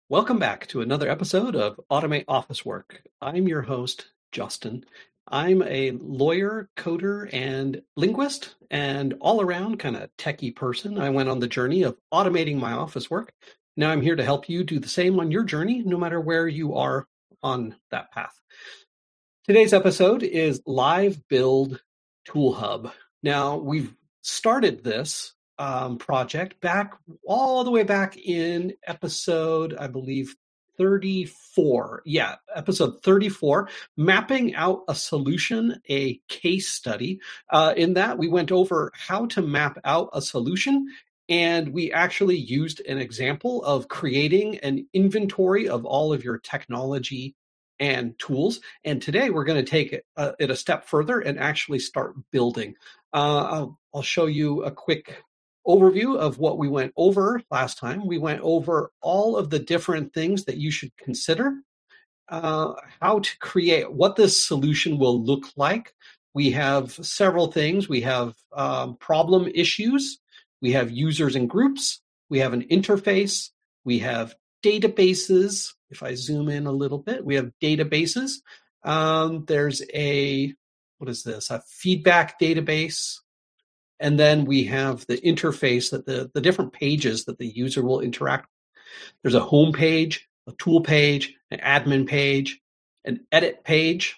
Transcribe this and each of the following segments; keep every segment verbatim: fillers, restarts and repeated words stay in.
Welcome back to another episode of Automate Office Work. I'm your host, Justin. I'm a lawyer, coder, and linguist, and all around kind of techie person. I went on the journey of automating my office work. Now I'm here to help you do the same on your journey, no matter where you are on that path. Today's episode is Live Build Tool Hub. Now, we've started this um, project back all the way back in episode, I believe, thirty-four. Yeah, episode thirty-four, mapping out a solution, a case study. Uh, in that, we went over how to map out a solution, and we actually used an example of creating an inventory of all of your technology and tools. And today we're going to take it, uh, it a step further and actually start building. Uh, I'll, I'll show you a quick overview of what we went over last time. We went over all of the different things that you should consider, uh, how to create, what this solution will look like. We have several things. We have um, problem issues. We have users and groups. We have an interface. We have databases. If I zoom in a little bit, we have databases. Um, there's a, what is this? A feedback database. And then we have the interface, that the, the different pages that the user will interact with. There's a home page, a tool page, an admin page, an edit page.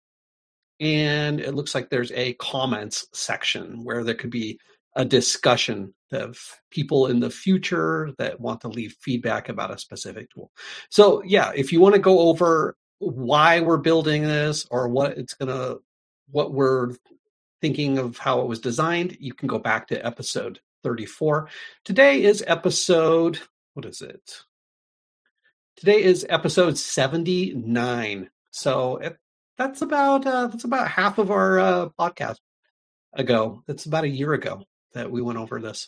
And it looks like there's a comments section where there could be a discussion of people in the future that want to leave feedback about a specific tool. So yeah, if you want to go over why we're building this or what it's going to, what we're thinking of how it was designed, you can go back to episode thirty-four. Today is episode, what is it? Today is episode seventy-nine. So it, that's about, uh, that's about half of our uh, podcast ago. That's about a year ago that we went over this,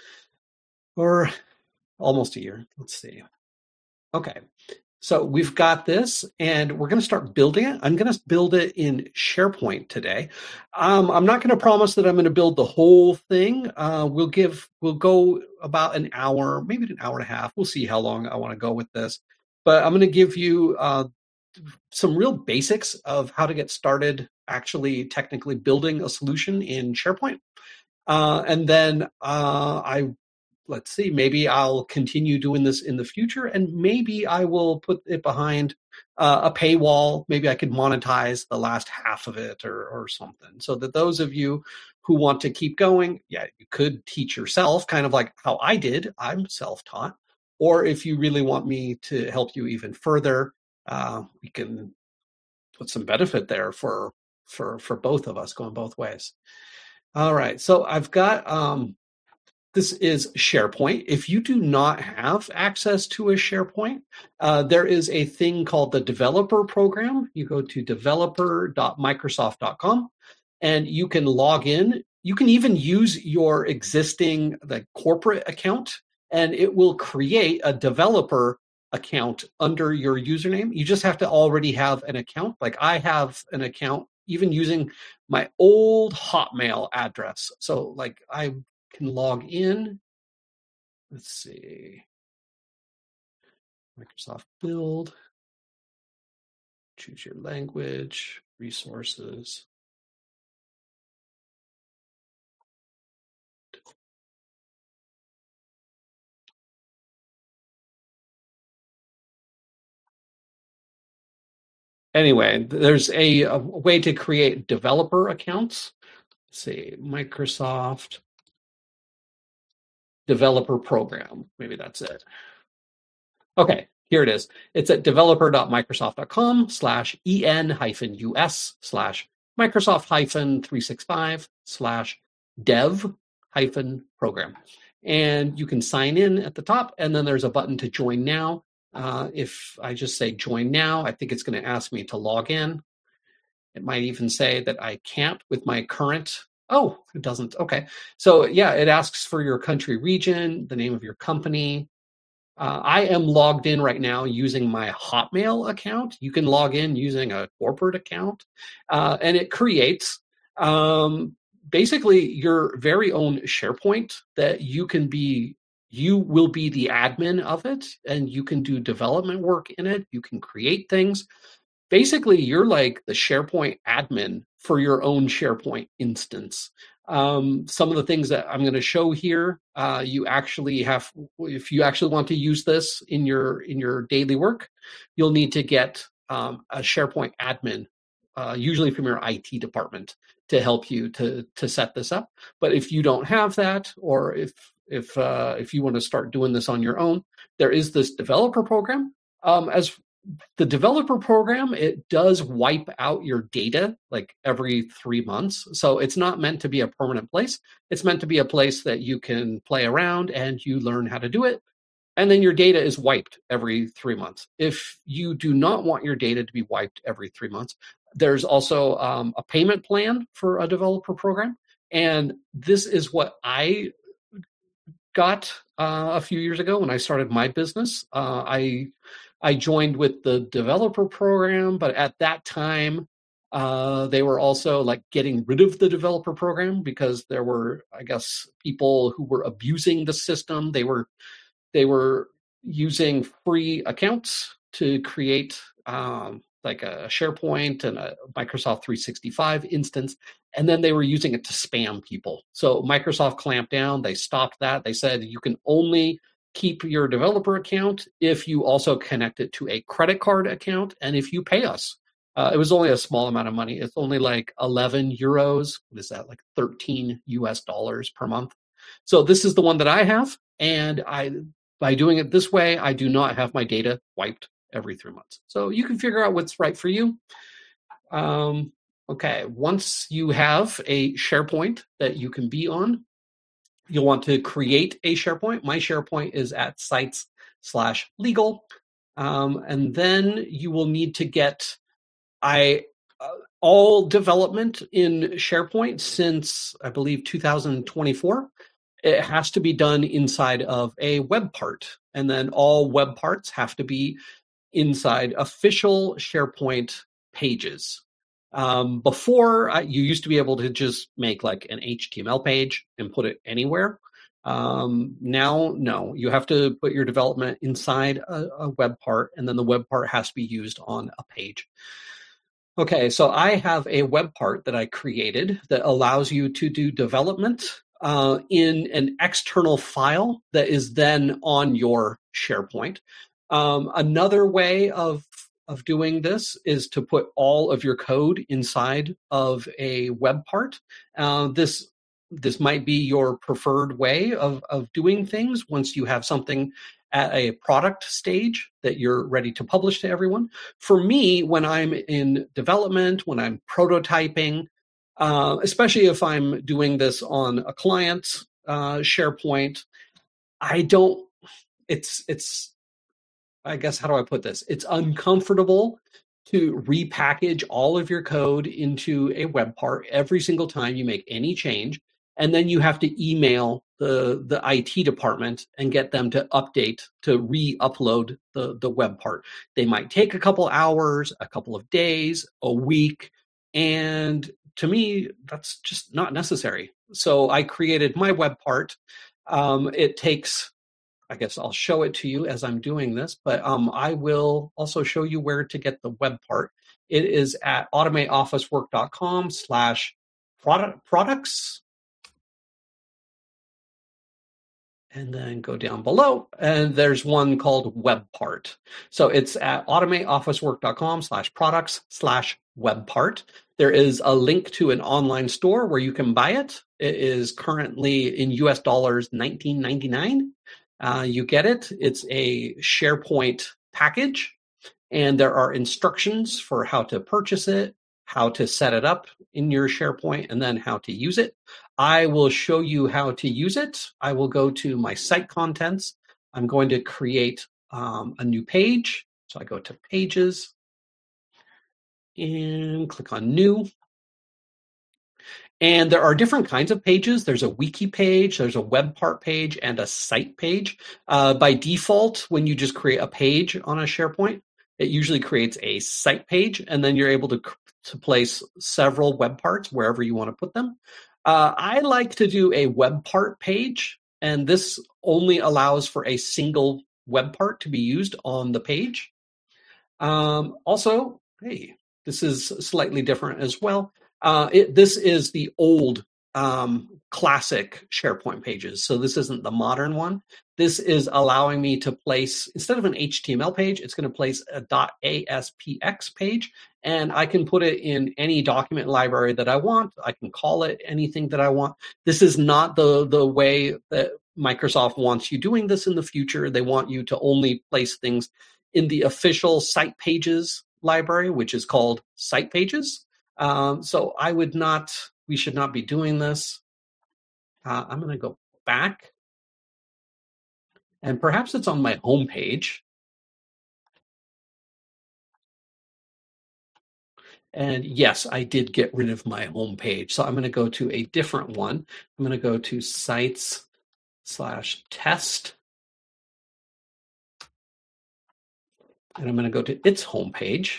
or almost a year. Let's see. Okay, so we've got this, and we're going to start building it. I'm going to build it in SharePoint today. Um, I'm not going to promise that I'm going to build the whole thing. Uh, we'll give, we'll go about an hour, maybe an hour and a half. We'll see how long I want to go with this. But I'm going to give you uh, some real basics of how to get started actually technically building a solution in SharePoint. Uh, and then uh, I, let's see, maybe I'll continue doing this in the future, and maybe I will put it behind uh, a paywall. Maybe I could monetize the last half of it or, or something, so that those of you who want to keep going, yeah, you could teach yourself, kind of like how I did. I'm self-taught. Or if you really want me to help you even further, uh, we can put some benefit there for, for, for both of us, going both ways. All right, so I've got, um, this is SharePoint. If you do not have access to a SharePoint, uh, there is a thing called the developer program. You go to developer dot microsoft dot com and you can log in. You can even use your existing the corporate account, and it will create a developer account under your username. You just have to already have an account. Like I have an account even using my old Hotmail address. So like I can log in. Let's see. Microsoft Build. Choose your language, resources. Anyway, there's a, a way to create developer accounts. Let's see, Microsoft Developer Program. Maybe that's it. Okay, here it is. It's at developer dot microsoft dot com slash en hyphen us slash Microsoft hyphen three sixty-five slash dev hyphen program. And you can sign in at the top, and then there's a button to join now. Uh, if I just say join now, I think it's going to ask me to log in. It might even say that I can't with my current. Oh, it doesn't. Okay. So yeah, it asks for your country, region, the name of your company. Uh, I am logged in right now using my Hotmail account. You can log in using a corporate account, uh, and it creates um, basically your very own SharePoint that you can be you will be the admin of it, and you can do development work in it. You can create things. Basically, you're like the SharePoint admin for your own SharePoint instance. Um, some of the things that I'm going to show here, uh, you actually have, if you actually want to use this in your in your daily work, you'll need to get um, a SharePoint admin, uh, usually from your I T department, to help you to to set this up. But if you don't have that, or if if uh, if you want to start doing this on your own, there is this developer program. Um, as the developer program, it does wipe out your data like every three months. So it's not meant to be a permanent place. It's meant to be a place that you can play around and you learn how to do it. And then your data is wiped every three months. If you do not want your data to be wiped every three months, there's also um, a payment plan for a developer program. And this is what I got uh, a few years ago when I started my business. Uh, I I joined with the developer program, but at that time, uh, they were also like getting rid of the developer program because there were, I guess, people who were abusing the system. They were they were using free accounts to create um, like a SharePoint and a Microsoft three sixty-five instance, and then they were using it to spam people. So Microsoft clamped down. They stopped that. They said you can only keep your developer account if you also connect it to a credit card account and if you pay us. Uh, it was only a small amount of money. It's only like eleven euros. What is that? Like thirteen U S dollars per month. So this is the one that I have. And I, by doing it this way, I do not have my data wiped every three months. So you can figure out what's right for you. Um, okay, once you have a SharePoint that you can be on, you'll want to create a SharePoint. My SharePoint is at sites slash legal. Um, and then you will need to get I uh, all development in SharePoint since, I believe, two thousand twenty-four. It has to be done inside of a web part. And then all web parts have to be inside official SharePoint pages. Um, before, uh, you used to be able to just make like an H T M L page and put it anywhere. Um, now, no, you have to put your development inside a, a web part, and then the web part has to be used on a page. Okay, so I have a web part that I created that allows you to do development uh, in an external file that is then on your SharePoint. Um, another way of of doing this is to put all of your code inside of a web part. Uh, this this might be your preferred way of of doing things once you have something at a product stage that you're ready to publish to everyone. For me, when I'm in development, when I'm prototyping, uh, especially if I'm doing this on a client's uh, SharePoint, I don't, it's, it's, I guess, how do I put this? It's uncomfortable to repackage all of your code into a web part every single time you make any change. And then you have to email the, the I T department and get them to update, to re-upload the, the web part. They might take a couple hours, a couple of days, a week. And to me, that's just not necessary. So I created my web part. Um, it takes, I guess I'll show it to you as I'm doing this, but um, I will also show you where to get the web part. It is at automateofficework.com slash product products. And then go down below, and there's one called web part. So it's at automateofficework.com slash products slash web part. There is a link to an online store where you can buy it. It is currently in U S dollars nineteen ninety-nine. Uh, you get it. It's a SharePoint package, and there are instructions for how to purchase it, how to set it up in your SharePoint, and then how to use it. I will show you how to use it. I will go to my site contents. I'm going to create um, a new page. So I go to Pages and click on New. And there are different kinds of pages. There's a wiki page, there's a web part page, and a site page. Uh, by default, when you just create a page on a SharePoint, it usually creates a site page, and then you're able to, to place several web parts wherever you want to put them. Uh, I like to do a web part page and this only allows for a single web part to be used on the page. Um, also, hey, this is slightly different as well. Uh, it, this is the old um, classic SharePoint pages. So this isn't the modern one. This is allowing me to place, instead of an H T M L page, it's going to place a .aspx page, and I can put it in any document library that I want. I can call it anything that I want. This is not the, the way that Microsoft wants you doing this in the future. They want you to only place things in the official site pages library, which is called site pages. Um, so I would not, we should not be doing this. Uh, I'm going to go back. And perhaps it's on my home page. And yes, I did get rid of my home page. So I'm going to go to a different one. I'm going to go to sites slash test. And I'm going to go to its homepage.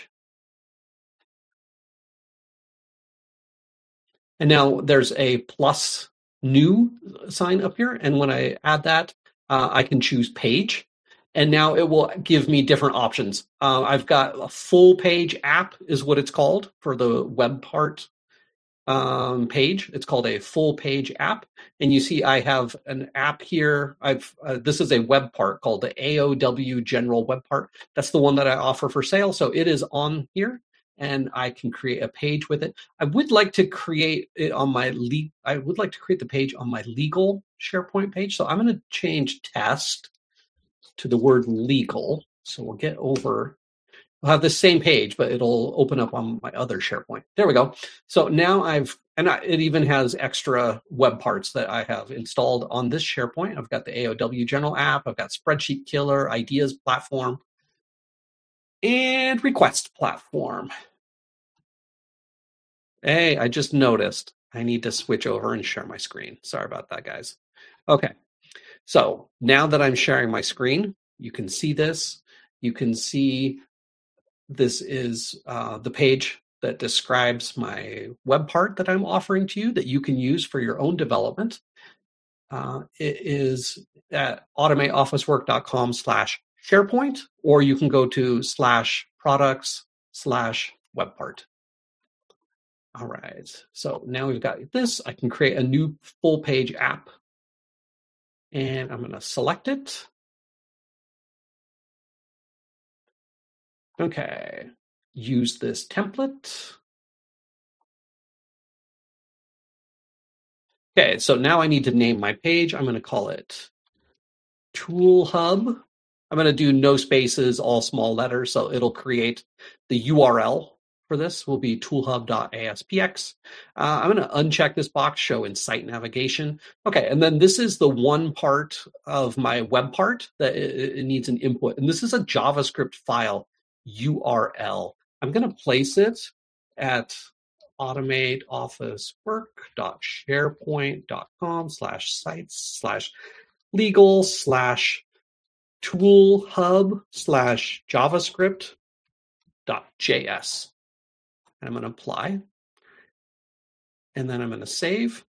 And now there's a plus new sign up here. And when I add that, uh, I can choose page. And now it will give me different options. Uh, I've got a full page app is what it's called for the web part um, page. It's called a full page app. And you see I have an app here. I've uh, this is a web part called the A O W General Web Part. That's the one that I offer for sale. So it is on here, and I can create a page with it. I would like to create it on my le- I would like to create the page on my legal SharePoint page. So I'm going to change test to the word legal. So we'll get over, we'll have the same page, but it'll open up on my other SharePoint. There we go. So now I've, and I, it even has extra web parts that I have installed on this SharePoint. I've got the A O W General app. I've got Spreadsheet Killer, Ideas Platform, and Request Platform. Hey, I just noticed I need to switch over and share my screen. Sorry about that, guys. Okay. So now that I'm sharing my screen, you can see this. You can see this is uh, the page that describes my web part that I'm offering to you that you can use for your own development. Uh, it is at automateofficework.com slash SharePoint, or you can go to slash products slash web part. All right, so now we've got this. I can create a new full page app. And I'm going to select it. Okay, use this template. Okay, so now I need to name my page. I'm going to call it Tool Hub. I'm going to do no spaces, all small letters, so it'll create the U R L for this will be toolhub dot aspx. Uh, I'm going to uncheck this box, show in site navigation. Okay, and then this is the one part of my web part that it, it needs an input. And this is a JavaScript file U R L. I'm going to place it at automateofficework.sharepoint.com slash sites slash legal slash tool hub slash javascript dot js. I'm going to apply, and then I'm going to save.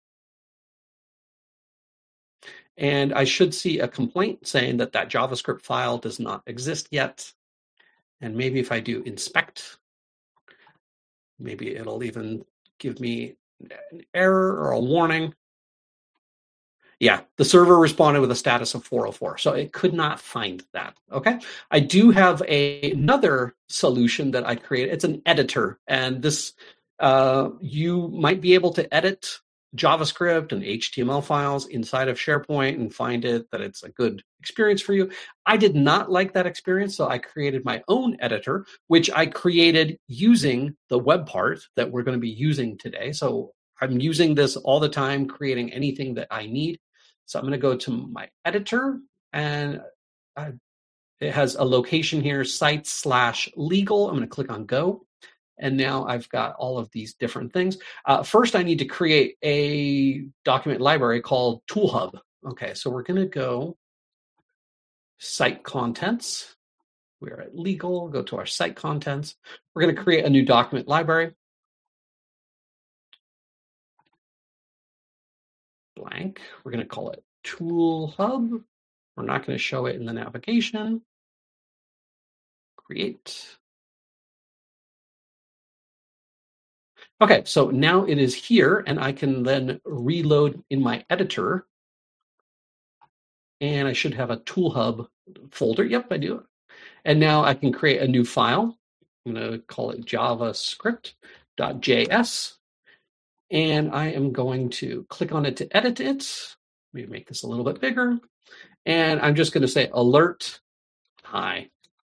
And I should see a complaint saying that that JavaScript file does not exist yet. And maybe if I do inspect, maybe it'll even give me an error or a warning. Yeah, the server responded with a status of four oh four, so it could not find that, okay? I do have a, another solution that I created. It's an editor, and this, uh, you might be able to edit JavaScript and H T M L files inside of SharePoint and find it that it's a good experience for you. I did not like that experience, so I created my own editor, which I created using the web part that we're going to be using today. So I'm using this all the time, creating anything that I need. So I'm going to go to my editor, and I, it has a location here, sites slash legal. I'm going to click on go. And now I've got all of these different things. Uh, first, I need to create a document library called ToolHub. Okay, so we're going to go site contents. We're at legal, go to our site contents. We're going to create a new document library. Blank. We're going to call it tool hub. We're not going to show it in the navigation. Create. Okay, so now it is here, and I can then reload in my editor. And I should have a tool hub folder. Yep, I do. And now I can create a new file. I'm going to call it javascript.js. And I am going to click on it to edit it. Let me make this a little bit bigger. And I'm just going to say alert hi.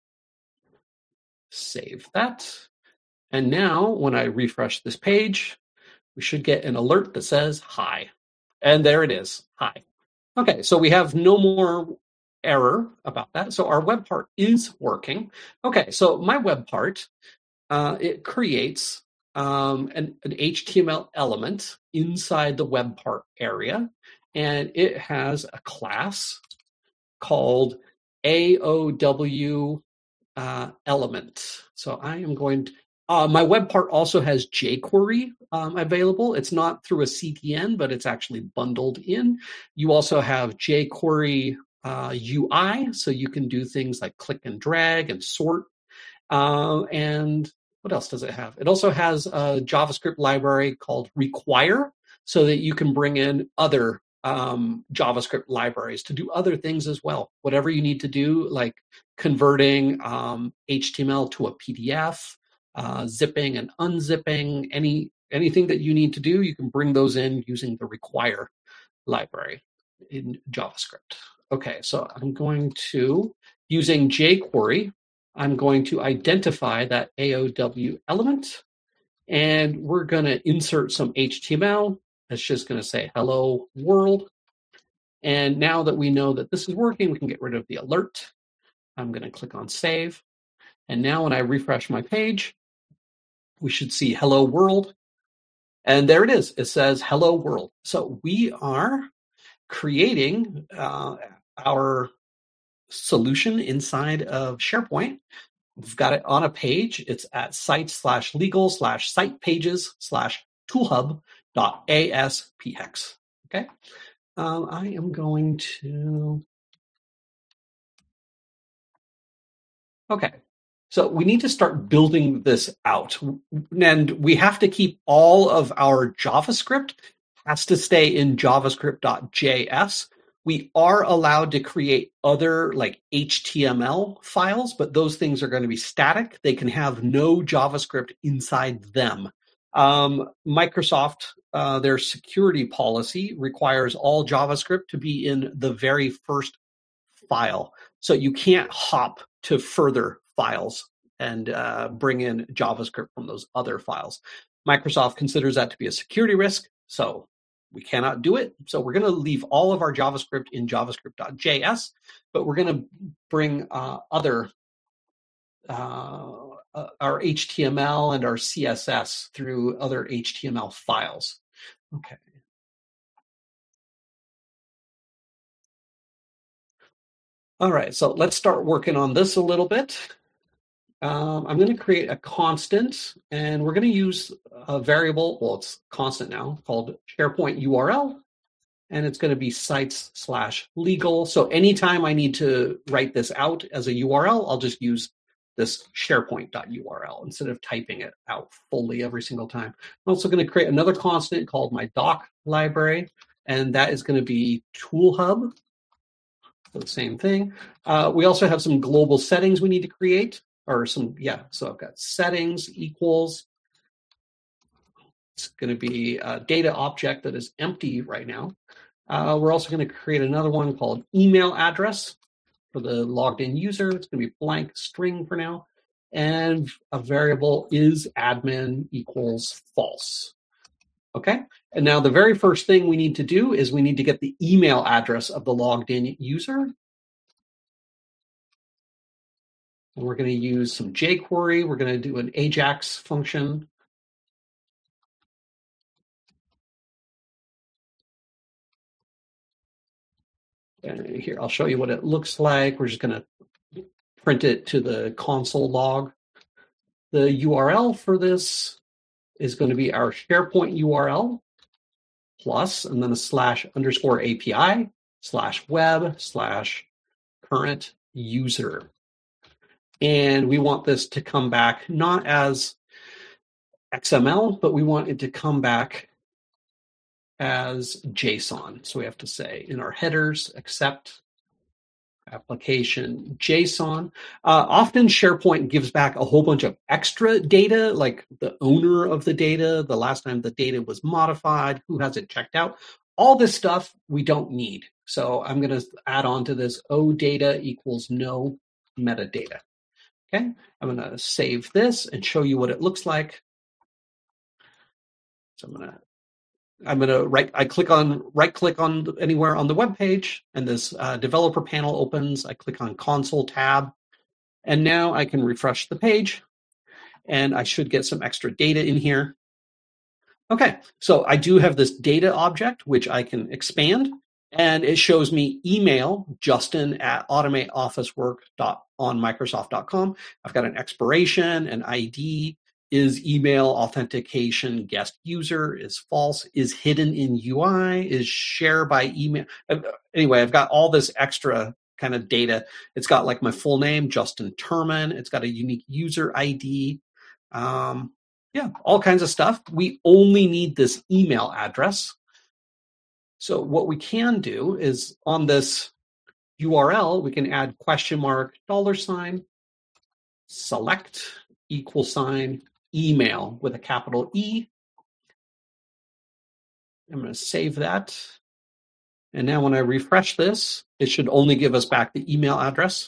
Save that. And now when I refresh this page, we should get an alert that says hi. And there it is, hi. Okay, so we have no more error about that. So our web part is working. Okay, so my web part, uh, it creates um, an, an H T M L element inside the web part area, and it has a class called A O W uh, element. So I am going to, uh, my web part also has jQuery um, available. It's not through a C D N, but it's actually bundled in. You also have jQuery uh, U I, so you can do things like click and drag and sort. Uh, and what else does it have? It also has a JavaScript library called Require, so that you can bring in other um, JavaScript libraries to do other things as well. Whatever you need to do, like converting um, H T M L to a P D F, uh, zipping and unzipping, any anything that you need to do, you can bring those in using the Require library in JavaScript. Okay, so I'm going to, using jQuery, I'm going to identify that A O W element, and we're going to insert some H T M L. It's just going to say hello world. And now that we know that this is working, we can get rid of the alert. I'm going to click on save. And now when I refresh my page, we should see hello world. And there it is. It says hello world. So we are creating uh, our solution inside of SharePoint. We've got it on a page. It's at site slash legal slash site pages slash toolhub dot aspx. Okay. Um, I am going to. Okay. So we need to start building this out. And we have to keep all of our JavaScript has to stay in javascript.js. We are allowed to create other like H T M L files, but those things are going to be static. They can have no JavaScript inside them. Um, Microsoft, uh, their security policy requires all JavaScript to be in the very first file. So you can't hop to further files and uh, bring in JavaScript from those other files. Microsoft considers that to be a security risk, so we cannot do it. So we're going to leave all of our JavaScript in javascript.js, but we're going to bring uh, other, uh, uh, our H T M L and our C S S through other H T M L files. Okay. All right, so let's start working on this a little bit. Um, I'm going to create a constant, and we're going to use a variable, well, it's constant now, called SharePoint U R L, and it's going to be sites slash legal. So anytime I need to write this out as a U R L, I'll just use this SharePoint.url instead of typing it out fully every single time. I'm also going to create another constant called my doc library, and that is going to be ToolHub. So the same thing. Uh, we also have some global settings we need to create, or some, yeah, so I've got settings equals, it's going to be a data object that is empty right now. Uh, we're also going to create another one called email address for the logged in user. It's going to be blank string for now. And a variable is admin equals false. Okay, and now the very first thing we need to do is we need to get the email address of the logged in user. And we're going to use some jQuery. We're going to do an Ajax function. And here, I'll show you what it looks like. We're just going to print it to the console log. The U R L for this is going to be our SharePoint U R L plus, and then a slash underscore A P I. slash web slash current user. And we want this to come back not as X M L, but we want it to come back as JSON. So we have to say in our headers, accept application JSON. Uh, often SharePoint gives back a whole bunch of extra data, like the owner of the data, the last time the data was modified, who has it checked out. All this stuff we don't need. So I'm going to add on to this OData equals no metadata. Okay, I'm going to save this and show you what it looks like. So I'm going to I'm going to right, I click on, right click on anywhere on the web page, and this uh, developer panel opens. I click on console tab, and now I can refresh the page, and I should get some extra data in here. Okay, so I do have this data object, which I can expand, and it shows me email, Justin at automate office work on microsoft dot com. I've got an expiration, an I D, is email authentication guest user, is false, is hidden in U I, is share by email. Anyway, I've got all this extra kind of data. It's got like my full name, Justin Turman. It's got a unique user I D. Um, yeah, all kinds of stuff. We only need this email address. So what we can do is on this U R L, we can add question mark, dollar sign, select, equal sign, email with a capital E. I'm going to save that. And now when I refresh this, it should only give us back the email address.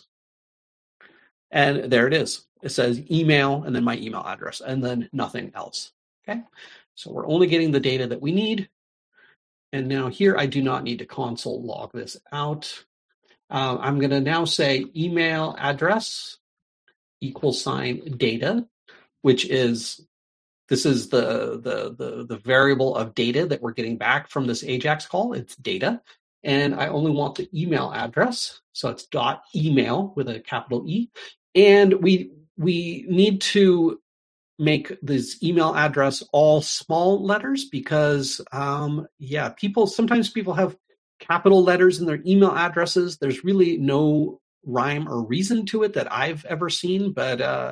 And there it is. It says email and then my email address and then nothing else. Okay. So we're only getting the data that we need. And now here, I do not need to console log this out. Uh, I'm going to now say email address equal sign data, which is, this is the, the, the, the variable of data that we're getting back from this AJAX call. It's data. And I only want the email address. So it's dot email with a capital E. And we, we need to make this email address all small letters because, um, yeah, people, sometimes people have capital letters in their email addresses. There's really no rhyme or reason to it that I've ever seen, but uh,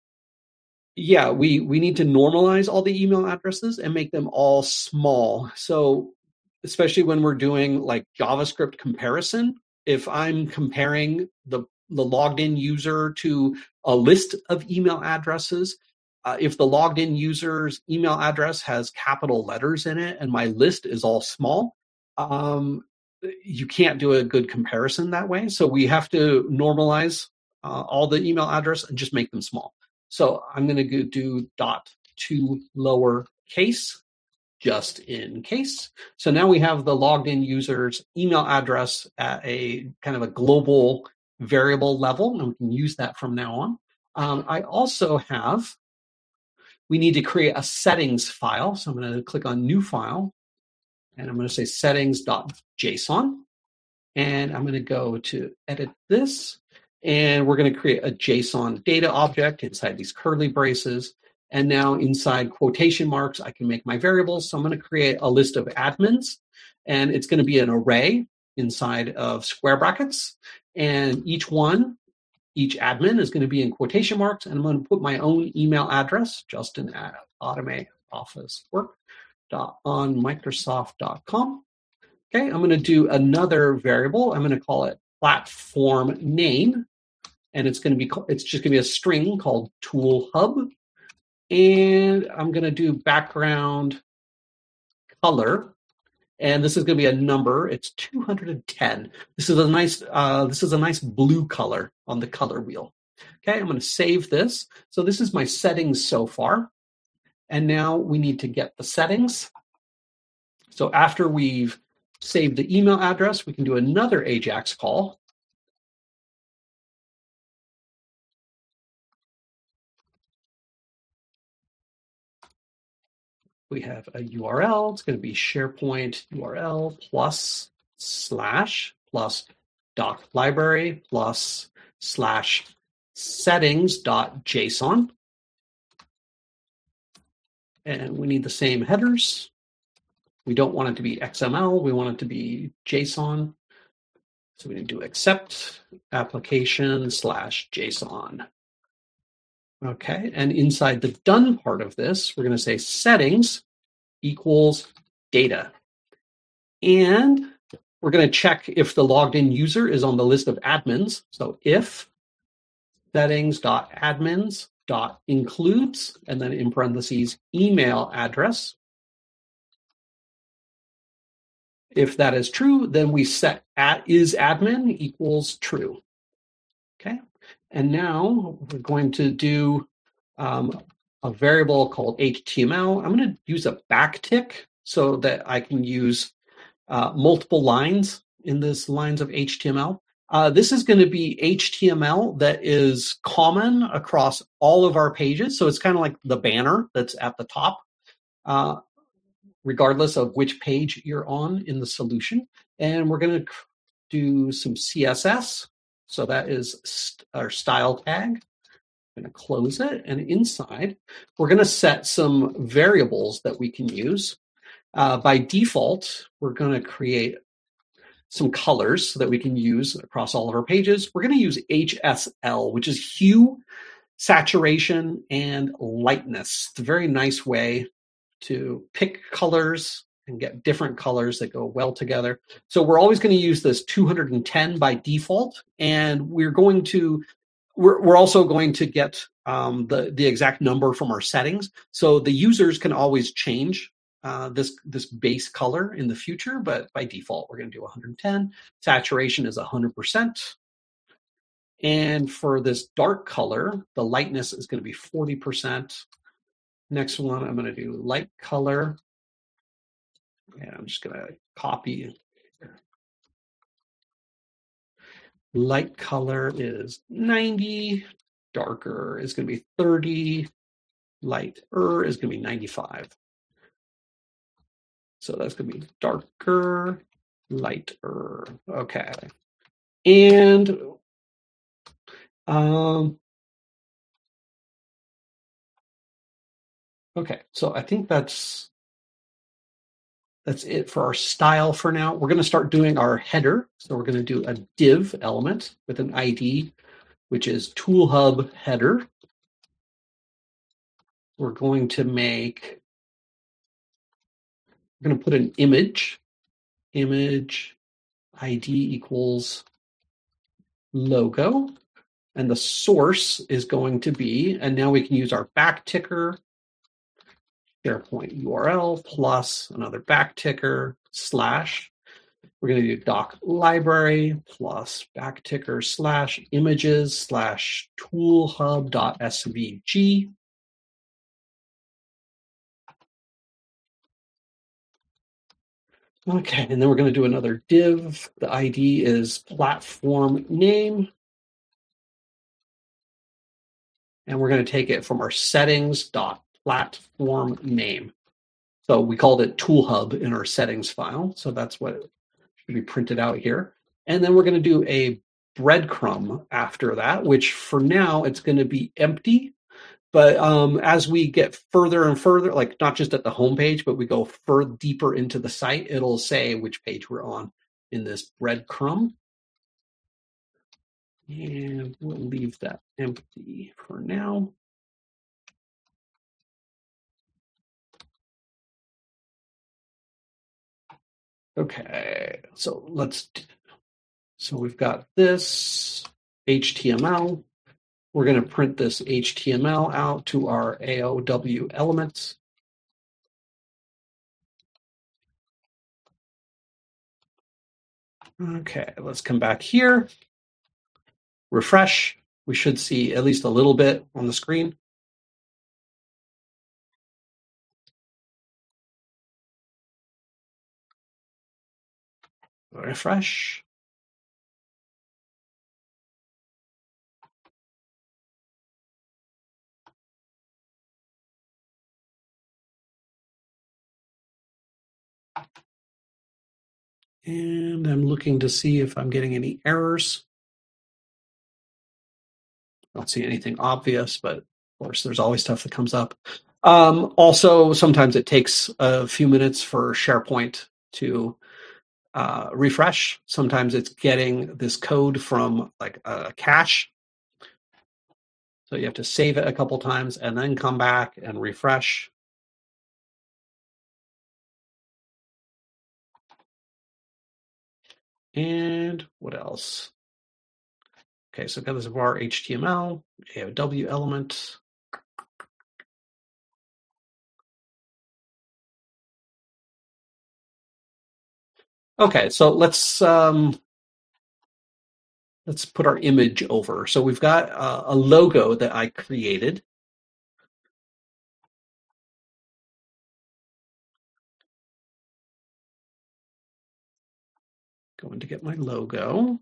yeah, we, we need to normalize all the email addresses and make them all small. So especially when we're doing like JavaScript comparison, if I'm comparing the, the logged in user to a list of email addresses, uh, if the logged in user's email address has capital letters in it and my list is all small, um, you can't do a good comparison that way. So we have to normalize uh, all the email address and just make them small. So I'm going to do dot to lower case, just in case. So now we have the logged in user's email address at a kind of a global variable level, and we can use that from now on. Um, I also have, we need to create a settings file. So I'm going to click on new file, and I'm going to say settings.json. And I'm going to go to edit this, and we're going to create a JSON data object inside these curly braces. And now inside quotation marks, I can make my variables. So I'm going to create a list of admins, and it's going to be an array inside of square brackets. And each one, each admin is going to be in quotation marks. And I'm going to put my own email address, Justin at automate office work on microsoft dot com. Okay, I'm going to do another variable. I'm going to call it platform name. And it's going to be, it's just going to be a string called tool hub. And I'm going to do background color, and this is going to be a number. It's two hundred ten. This is a nice. Uh, this is a nice blue color on the color wheel. Okay, I'm going to save this. So this is my settings so far, and now we need to get the settings. So after we've saved the email address, we can do another AJAX call. We have a U R L. It's going to be SharePoint U R L plus slash plus doc library plus slash settings dot JSON. And we need the same headers. We don't want it to be X M L. We want it to be JSON. So we can do accept application slash JSON. Okay, and inside the done part of this, we're going to say settings equals data. And we're going to check if the logged in user is on the list of admins. So if settings.admins.includes, and then in parentheses, email address. If that is true, then we set at is admin equals true. Okay, and now we're going to do um, a variable called H T M L. I'm going to use a backtick so that I can use uh, multiple lines in this lines of H T M L. Uh, this is going to be H T M L that is common across all of our pages. So it's kind of like the banner that's at the top, uh, regardless of which page you're on in the solution. And we're going to do some C S S. So that is st- our style tag. I'm going to close it. And inside, we're going to set some variables that we can use. Uh, by default, we're going to create some colors so that we can use across all of our pages. We're going to use H S L, which is hue, saturation, and lightness. It's a very nice way to pick colors and get different colors that go well together. So we're always going to use this two hundred ten by default, and we're going to we're we're also going to get um, the the exact number from our settings. So the users can always change Uh, this this base color in the future, but by default, we're going to do one hundred ten. Saturation is one hundred percent. And for this dark color, the lightness is going to be forty percent. Next one, I'm going to do light color. And I'm just going to copy. Light color is ninety. Darker is going to be thirty. Lighter is going to be ninety-five. So that's going to be darker, lighter. Okay. And um, okay, so I think that's that's it for our style for now. We're going to start doing our header. So we're going to do a div element with an I D, which is ToolHub header. We're going to make We're going to put an image, image I D equals logo, and the source is going to be, and now we can use our backticker, SharePoint U R L plus another backticker slash. We're going to do doc library plus backticker slash images slash toolhub.svg. Okay, and then we're going to do another div. The I D is platform name. And we're going to take it from our settings.platform name. So we called it ToolHub in our settings file. So that's what should be printed out here. And then we're going to do a breadcrumb after that, which for now it's going to be empty. But um, as we get further and further, like not just at the home page, but we go further deeper into the site, it'll say which page we're on in this breadcrumb. And we'll leave that empty for now. Okay, so let's, so we've got this H T M L. We're going to print this H T M L out to our A O W elements. Okay, let's come back here. Refresh. We should see at least a little bit on the screen. Refresh. And I'm looking to see if I'm getting any errors. I don't see anything obvious, but of course, there's always stuff that comes up. Um, also, sometimes it takes a few minutes for SharePoint to uh, refresh. Sometimes it's getting this code from like a cache. So you have to save it a couple times and then come back and refresh. And what else? Okay, so got this var H T M L, A O W element. Okay, so let's um, let's put our image over. So we've got uh, a logo that I created. Going to get my logo.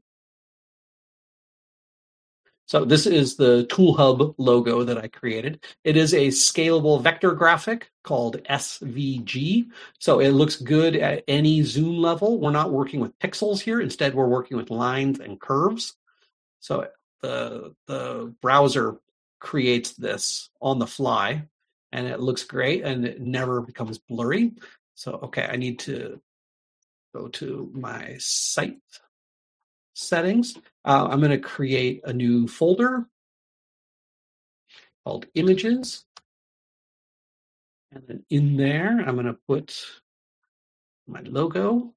So this is the ToolHub logo that I created. It is a scalable vector graphic called S V G. So it looks good at any zoom level. We're not working with pixels here. Instead, we're working with lines and curves. So the, the browser creates this on the fly, and it looks great, and it never becomes blurry. So, okay, I need to go to my site settings. Uh, I'm going to create a new folder called images. And then in there, I'm going to put my logo.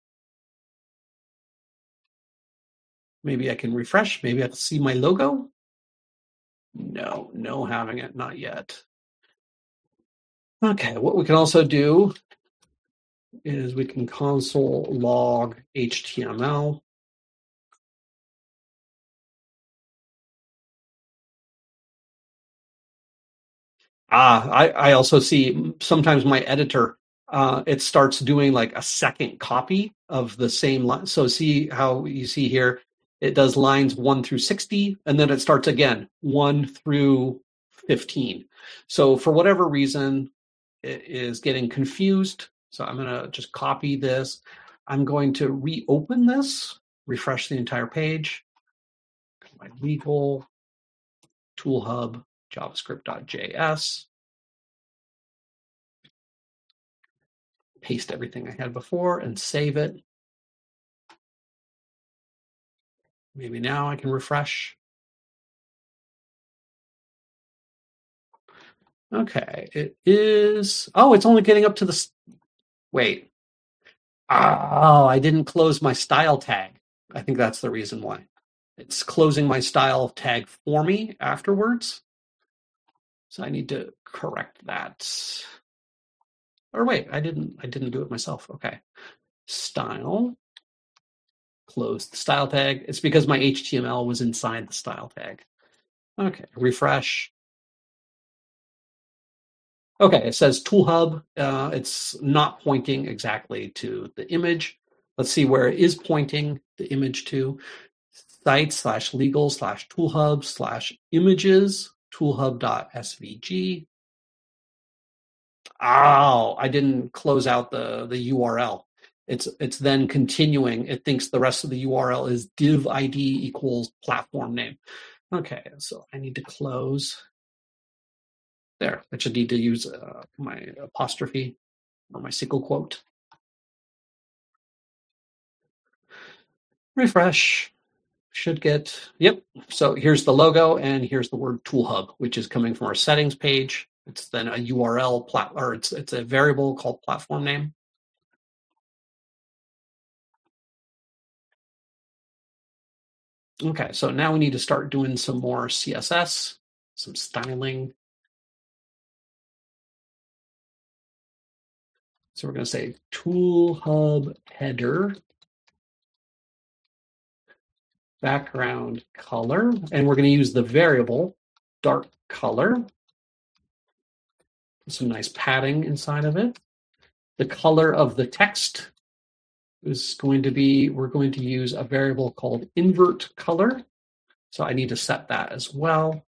Maybe I can refresh. Maybe I can see my logo. No, no having it, not yet. Okay, what we can also do is we can console log H T M L. Ah, I, I also see sometimes my editor, uh, it starts doing like a second copy of the same line. So see how you see here, it does lines one through sixty, and then it starts again, one through fifteen. So for whatever reason, it is getting confused. So I'm gonna just copy this. I'm going to reopen this, refresh the entire page. My legal ToolHub javascript.js. Paste everything I had before and save it. Maybe now I can refresh. Okay, it is, oh, it's only getting up to the, wait. Oh, I didn't close my style tag. I think that's the reason why. It's closing my style tag for me afterwards. So I need to correct that. Or wait, I didn't I didn't do it myself. Okay. Style. Close the style tag. It's because my H T M L was inside the style tag. Okay, refresh. Okay, it says ToolHub. Uh, it's not pointing exactly to the image. Let's see where it is pointing the image to. Site slash legal slash ToolHub slash images, toolhub.svg. Oh, I didn't close out the, the U R L. It's it's then continuing. It thinks the rest of the U R L is div I D equals platform name. Okay, so I need to close. There, I should need to use uh, my apostrophe or my single quote. Refresh. Should get, yep. So here's the logo, and here's the word ToolHub, which is coming from our settings page. It's then a U R L, plat, or it's it's a variable called platform name. Okay, so now we need to start doing some more C S S, some styling. So we're going to say ToolHub header background color, and we're going to use the variable dark color. Some nice padding inside of it. The color of the text is going to be, we're going to use a variable called invert color. So I need to set that as well.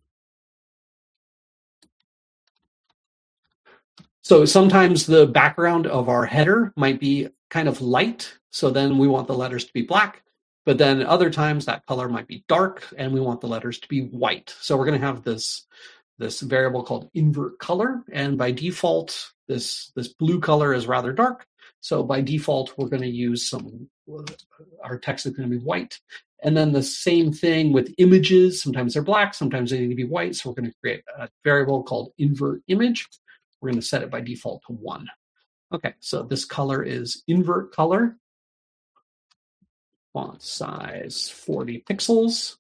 So sometimes the background of our header might be kind of light. So then we want the letters to be black. But then other times that color might be dark and we want the letters to be white. So we're going to have this, this variable called invert color. And by default, this, this blue color is rather dark. So by default, we're going to use some, our text is going to be white. And then the same thing with images. Sometimes they're black, sometimes they need to be white. So we're going to create a variable called invert image. We're going to set it by default to one. Okay, so this color is invert color. Font size forty pixels.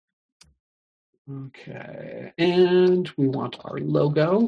Okay, and we want our logo.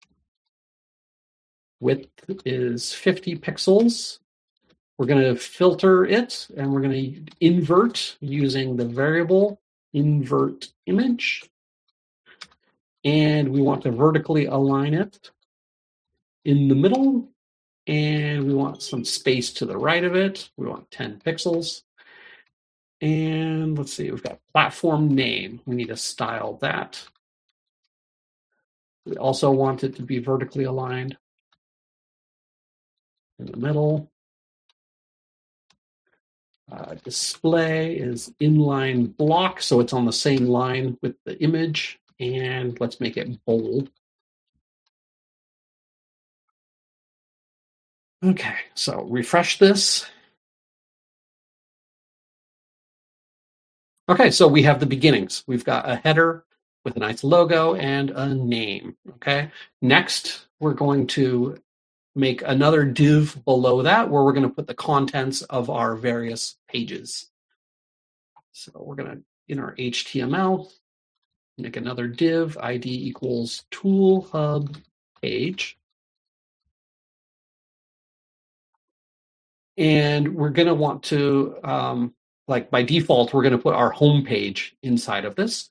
Width is fifty pixels. We're going to filter it, and we're going to invert using the variable invert image. And we want to vertically align it in the middle. And we want some space to the right of it. We want ten pixels. And let's see, we've got platform name. We need to style that. We also want it to be vertically aligned in the middle. Uh, display is inline block, so it's on the same line with the image. And let's make it bold. Okay, so refresh this. Okay, so we have the beginnings. We've got a header with a nice logo and a name, okay? Next, we're going to make another div below that where we're going to put the contents of our various pages. So we're going to, in our H T M L, make another div, I D equals tool hub page. And we're going to want to, um, like by default, we're going to put our home page inside of this.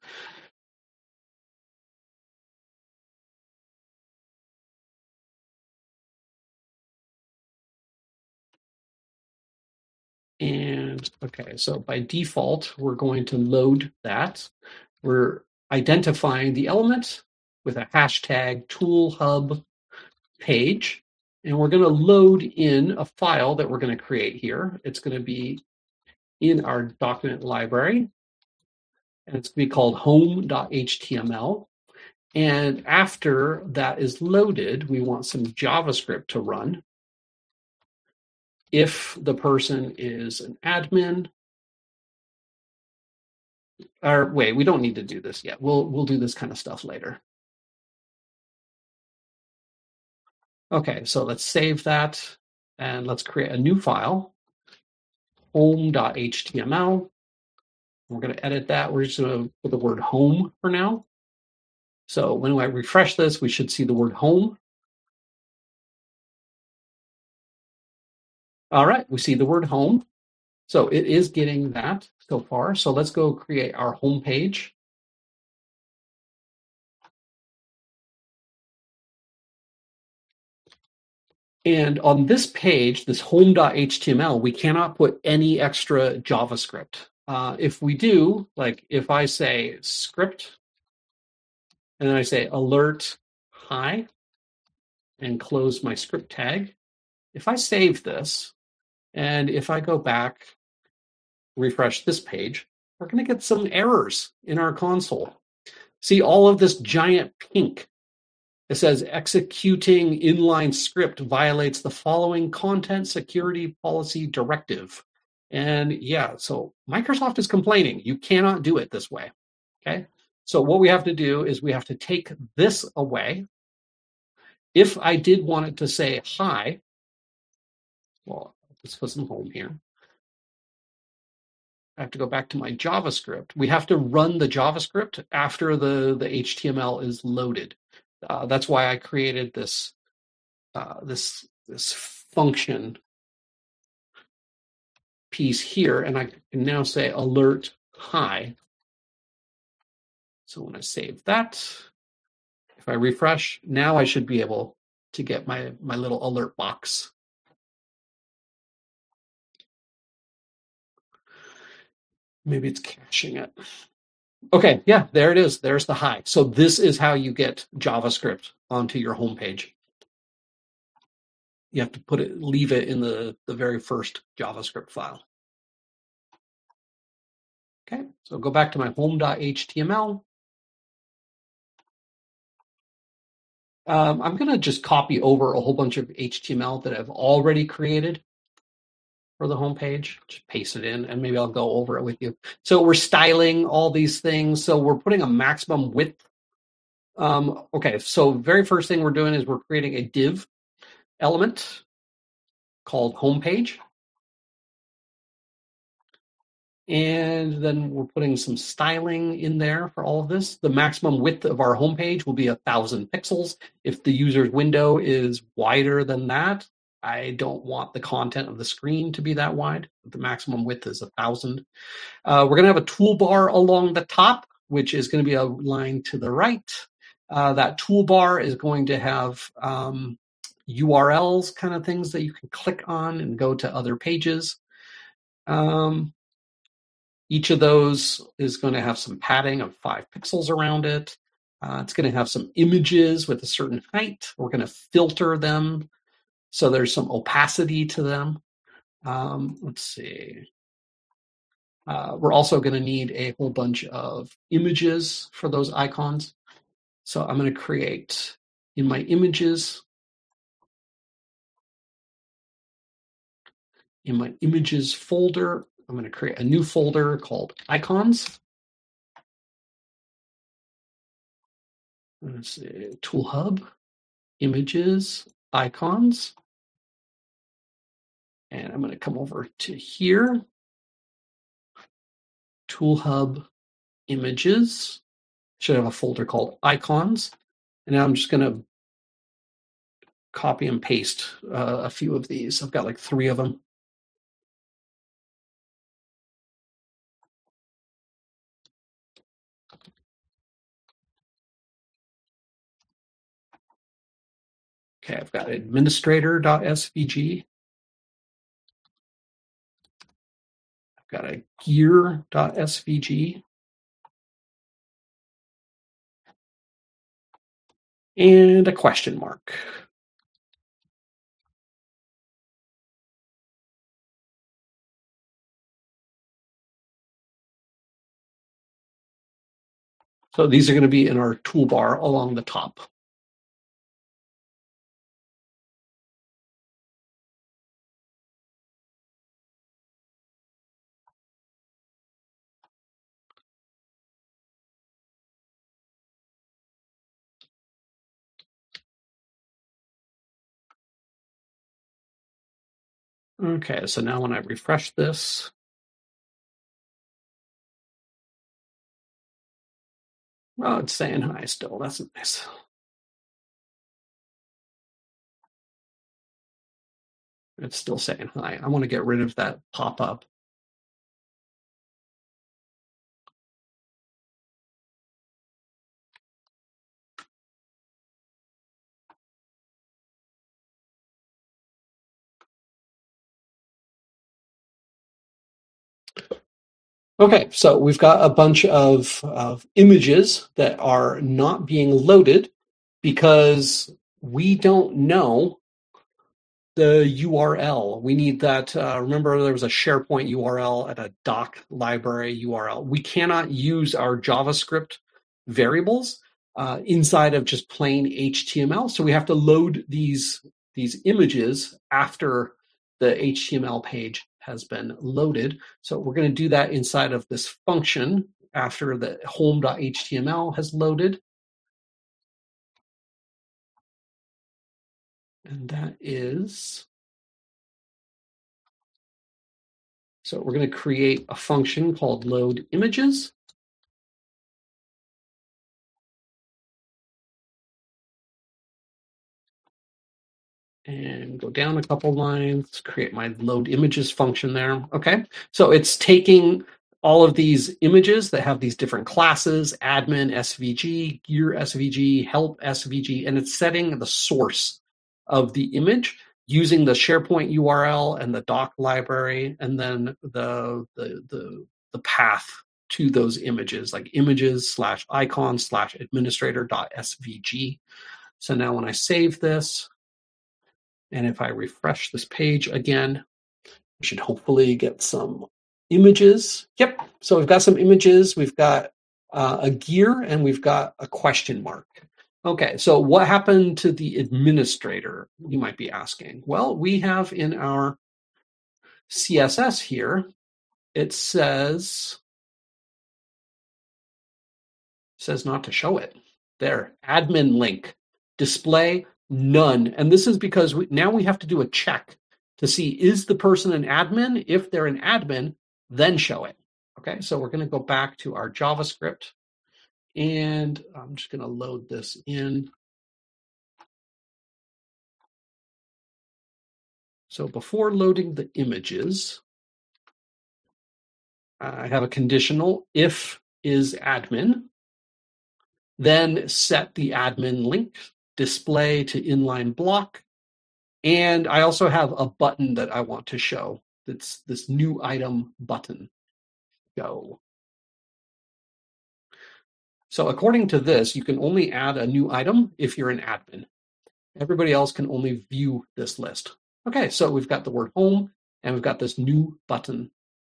And okay, so by default, we're going to load that. We're identifying the element with a hashtag tool hub page. And we're going to load in a file that we're going to create here. It's going to be in our document library. And it's going to be called home dot H T M L. And after that is loaded, we want some JavaScript to run. If the person is an admin, or wait, we don't need to do this yet. We'll, we'll do this kind of stuff later. Okay, so let's save that and let's create a new file, home dot H T M L. We're going to edit that. We're just going to put the word home for now. So when I refresh this, we should see the word home. All right, we see the word home. So it is getting that so far. So let's go create our home page. And on this page, this home dot H T M L, we cannot put any extra JavaScript. Uh, if we do, like if I say script, and then I say alert hi, and close my script tag, if I save this, and if I go back, refresh this page, we're going to get some errors in our console. See all of this giant pink. It says executing inline script violates the following content security policy directive. And yeah, so Microsoft is complaining. You cannot do it this way, okay? So what we have to do is we have to take this away. If I did want it to say hi, well, let's put some home here. I have to go back to my JavaScript. We have to run the JavaScript after the, the H T M L is loaded. Uh, that's why I created this, uh, this, this function piece here, and I can now say alert hi. So when I save that, if I refresh, now I should be able to get my, my little alert box. Maybe it's caching it. Okay, yeah, there it is. There's the hi. So this is how you get JavaScript onto your homepage. You have to put it, leave it in the, the very first JavaScript file. Okay, so go back to my home dot H T M L. Um, I'm going to just copy over a whole bunch of H T M L that I've already created for the homepage. Just paste it in, and maybe I'll go over it with you. So we're styling all these things. So we're putting a maximum width. Um, okay, so very first thing we're doing is we're creating a div element called homepage. And then we're putting some styling in there for all of this. The maximum width of our homepage will be a thousand pixels. If the user's window is wider than that, I don't want the content of the screen to be that wide. The maximum width is a thousand. Uh, we're going to have a toolbar along the top, which is going to be a line to the right. Uh, that toolbar is going to have um, U R Ls, kind of things that you can click on and go to other pages. Um, Each of those is going to have some padding of five pixels around it. Uh, it's going to have some images with a certain height. We're going to filter them so there's some opacity to them. Um, let's see. Uh, we're also going to need a whole bunch of images for those icons. So I'm going to create in my images, in my images folder, I'm going to create a new folder called icons. Let's see, Tool Hub, images, icons. And I'm going to come over to here, Tool Hub, images. Should have a folder called icons. And now I'm just going to copy and paste uh, a few of these. I've got like three of them. Okay, I've got administrator.svg. I've got a gear.svg. And a question mark. So these are going to be in our toolbar along the top. Okay, so now when I refresh this, oh, it's saying hi still. That's nice. It's still saying hi. I want to get rid of that pop-up. Okay, so we've got a bunch of, of images that are not being loaded because we don't know the U R L. We need that. Uh, remember, there was a SharePoint U R L and a doc library U R L. We cannot use our JavaScript variables uh, inside of just plain H T M L. So we have to load these, these images after the H T M L page has been loaded. So we're going to do that inside of this function after the home.html has loaded. And that is, so we're going to create a function called load images. And go down a couple lines, create my load images function there. Okay, so it's taking all of these images that have these different classes, admin S V G, gear S V G, help S V G, and it's setting the source of the image using the SharePoint U R L and the doc library, and then the the the, the path to those images, like images slash icon slash administrator.svg. So now when I save this, and if I refresh this page again, we should hopefully get some images. Yep, so we've got some images, we've got uh, a gear, and we've got a question mark. Okay, so what happened to the administrator, you might be asking? Well, we have in our C S S here, it says, says not to show it. There, admin link, display none. And this is because we, now we have to do a check to see, is the person an admin? If they're an admin, then show it. Okay, so we're gonna go back to our JavaScript and I'm just gonna load this in. So before loading the images, I have a conditional if is admin, then set the admin link, display to inline block, and I also have a button that I want to show. It's this new item button. Go. So according to this, you can only add a new item if you're an admin. Everybody else can only view this list. Okay, so we've got the word home and we've got this new button.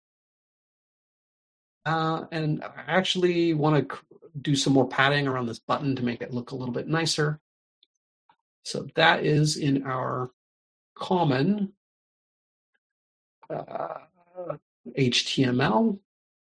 Uh, and I actually want to do some more padding around this button to make it look a little bit nicer. So that is in our common uh, H T M L.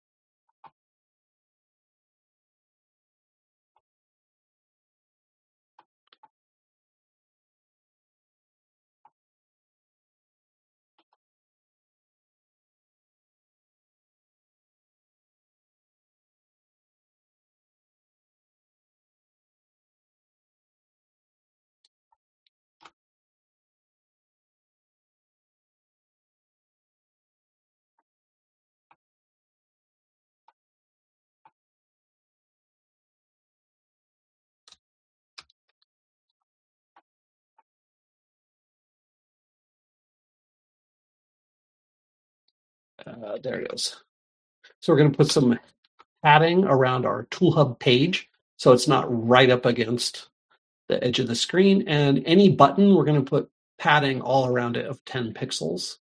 Uh, there it is. So we're going to put some padding around our ToolHub page so it's not right up against the edge of the screen. And any button, we're going to put padding all around it of ten pixels.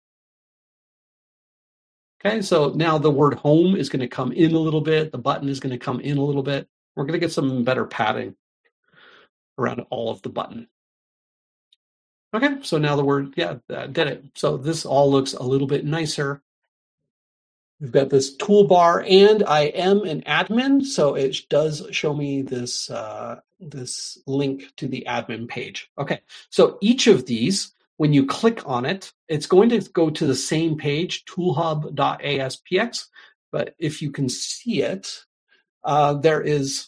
Okay, so now the word home is going to come in a little bit. The button is going to come in a little bit. We're going to get some better padding around all of the button. Okay, so now the word, yeah, that did it. So this all looks a little bit nicer. We've got this toolbar, and I am an admin, so it does show me this uh, this link to the admin page. Okay, so each of these, when you click on it, it's going to go to the same page, toolhub dot A S P X, but if you can see it, uh, there is,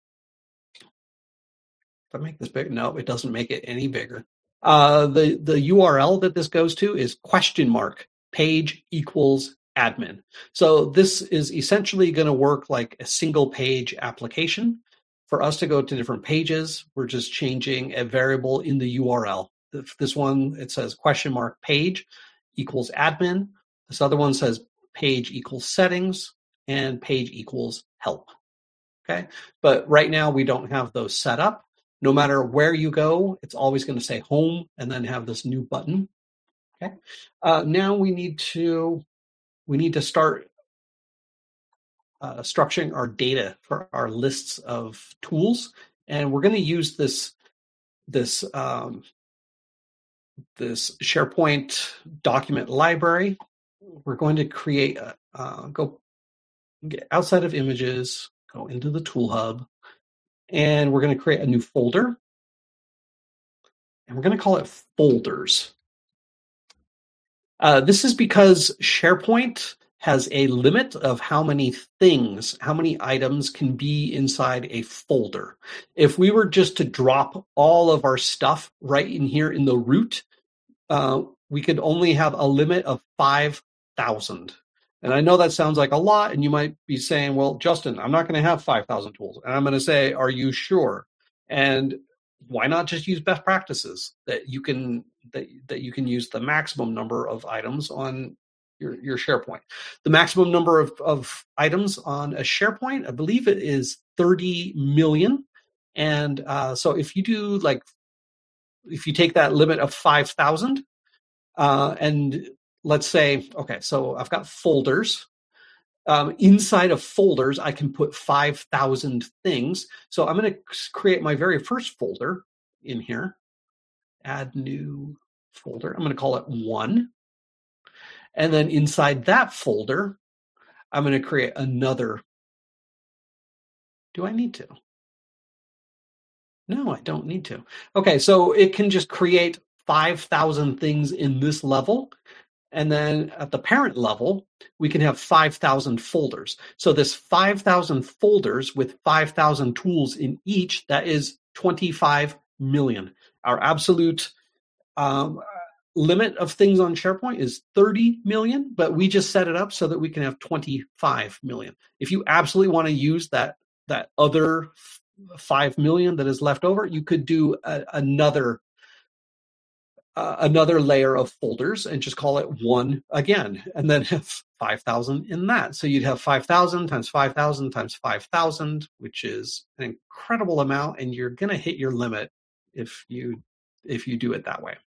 if I make this big, no, it doesn't make it any bigger. Uh, the, the U R L that this goes to is question mark page equals admin. So this is essentially going to work like a single page application. For us to go to different pages, we're just changing a variable in the U R L. This one, it says question mark page equals admin. This other one says page equals settings and page equals help. Okay, but right now we don't have those set up. No matter where you go, it's always going to say home and then have this new button. Okay, uh, now we need to we need to start uh, structuring our data for our lists of tools, and we're going to use this this um, this SharePoint document library. We're going to create a uh, go get outside of images, go into the tool hub, and we're going to create a new folder, and we're going to call it folders. Uh, this is because SharePoint has a limit of how many things, how many items can be inside a folder. If we were just to drop all of our stuff right in here in the root, uh, we could only have a limit of five thousand. And I know that sounds like a lot, and you might be saying, well, Justin, I'm not going to have five thousand tools. And I'm going to say, are you sure? And why not just use best practices that you can that, that you can use the maximum number of items on your, your SharePoint. The maximum number of, of items on a SharePoint, I believe it is thirty million. And uh, so if you do like, if you take that limit of five thousand uh, and let's say, okay, so I've got folders. Um, inside of folders, I can put five thousand things. So I'm going to create my very first folder in here. Add new folder. I'm going to call it one. And then inside that folder, I'm going to create another. Do I need to? No, I don't need to. Okay, so it can just create five thousand things in this level. And then at the parent level, we can have five thousand folders. So this five thousand folders with five thousand tools in each, that is twenty-five million. Our absolute um, limit of things on SharePoint is thirty million, but we just set it up so that we can have twenty-five million. If you absolutely want to use that, that other five million that is left over, you could do a, another Uh, another layer of folders and just call it one again, and then have five thousand in that. So you'd have five thousand times five thousand times five thousand, which is an incredible amount, and you're going to hit your limit if you if you do it that way.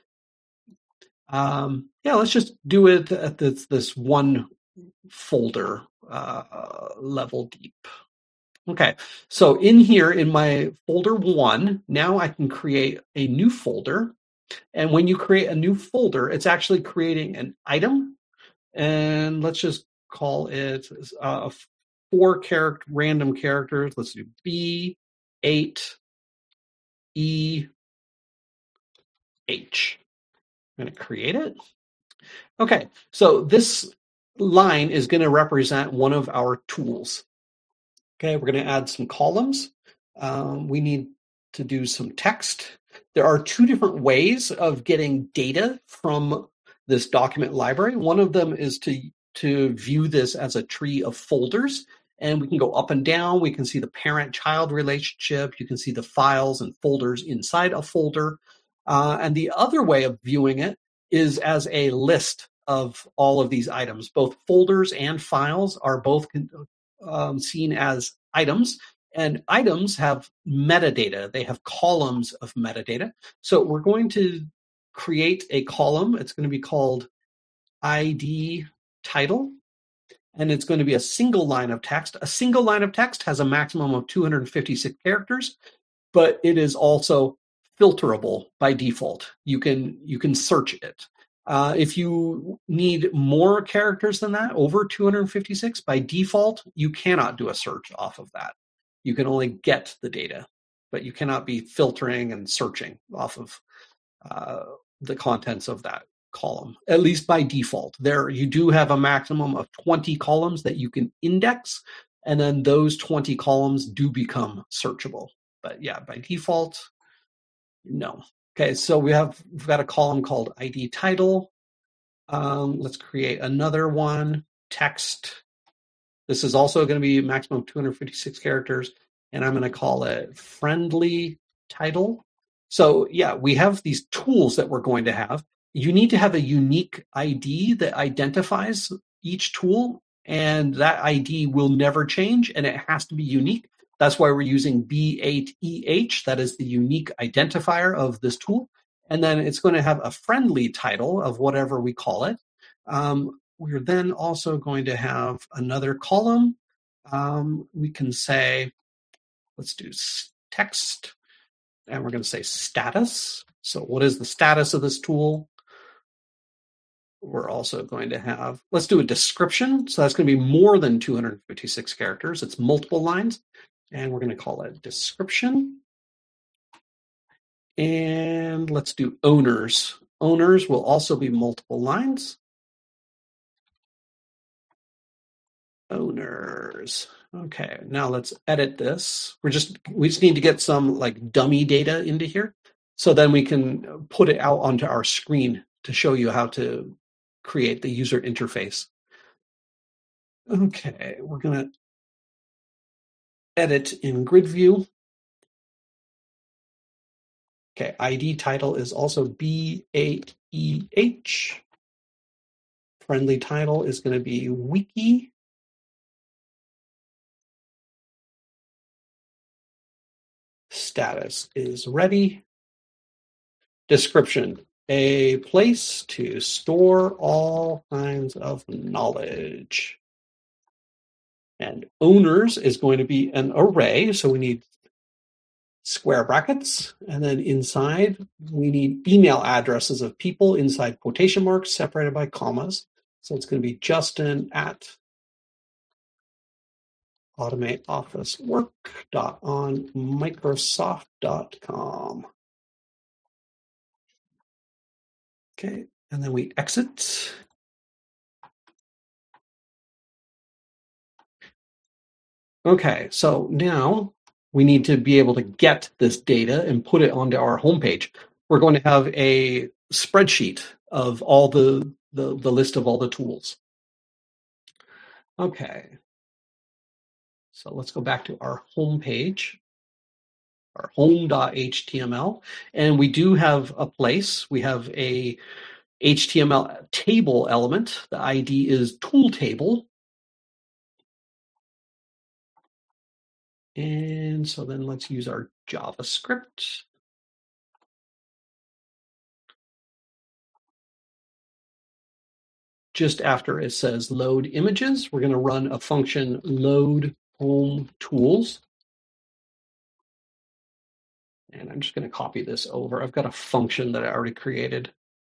Um, yeah, let's just do it at this, this one folder uh, level deep. Okay, so in here in my folder one, now I can create a new folder. And when you create a new folder, it's actually creating an item. And let's just call it uh, four character random characters. Let's do B eight E H. I'm going to create it. Okay, so this line is going to represent one of our tools. Okay, we're going to add some columns. Um, we need to do some text. There are two different ways of getting data from this document library. One of them is to, to view this as a tree of folders, and we can go up and down. We can see the parent-child relationship. You can see the files and folders inside a folder. Uh, and the other way of viewing it is as a list of all of these items. Both folders and files are both um, seen as items. And items have metadata. They have columns of metadata. So we're going to create a column. It's going to be called I D title, and it's going to be a single line of text. A single line of text has a maximum of two hundred fifty-six characters, but it is also filterable by default. You can, you can search it. Uh, if you need more characters than that, over two hundred fifty-six, by default, you cannot do a search off of that. You can only get the data, but you cannot be filtering and searching off of uh, the contents of that column, at least by default. There, you do have a maximum of twenty columns that you can index, and then those twenty columns do become searchable. But yeah, by default, no. Okay, so we have, we've got a column called I D title. Um, let's create another one, text. This is also going to be a maximum of two hundred fifty-six characters, and I'm going to call it friendly title. So yeah, we have these tools that we're going to have. You need to have a unique I D that identifies each tool, and that I D will never change, and it has to be unique. That's why we're using B eight E H. That is the unique identifier of this tool. And then it's going to have a friendly title of whatever we call it. Um, We're then also going to have another column. Um, we can say, let's do text, and we're going to say status. So what is the status of this tool? We're also going to have, let's do a description. So that's going to be more than two hundred fifty-six characters. It's multiple lines, and we're going to call it description. And let's do owners. Owners will also be multiple lines. Owners. Okay, now let's edit this. We're just, we just need to get some like dummy data into here. So then we can put it out onto our screen to show you how to create the user interface. Okay, we're gonna edit in grid view. Okay, I D title is also B eight E H. Friendly title is going to be wiki. Status is ready. Description, a place to store all kinds of knowledge. And owners is going to be an array, so we need square brackets, and then inside we need email addresses of people inside quotation marks separated by commas. So it's going to be Justin at automate office work dot on microsoft dot com. Okay, and then we exit. Okay, so now we need to be able to get this data and put it onto our homepage. We're going to have a spreadsheet of all the, the, the list of all the tools. Okay, so let's go back to our homepage, our home dot H T M L, and we do have a place. We have a H T M L table element. The I D is tool table. And so then let's use our JavaScript. Just after it says load images, we're going to run a function load home tools. And I'm just going to copy this over. I've got a function that I already created.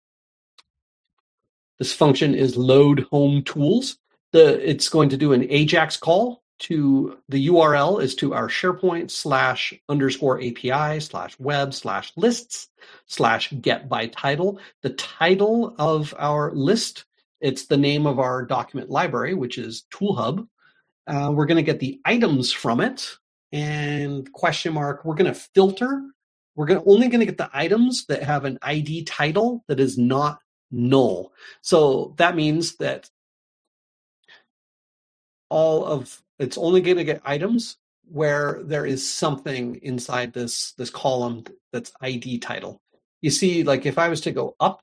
This function is load home tools. The, it's going to do an AJAX call to the U R L is to our SharePoint slash underscore A P I slash web slash lists slash get by title. The title of our list, it's the name of our document library, which is ToolHub. Uh, we're going to get the items from it and question mark. We're going to filter. We're going to, only going to get the items that have an I D title that is not null. So that means that all of it's only going to get items where there is something inside this this column that's I D title. You see, like if I was to go up,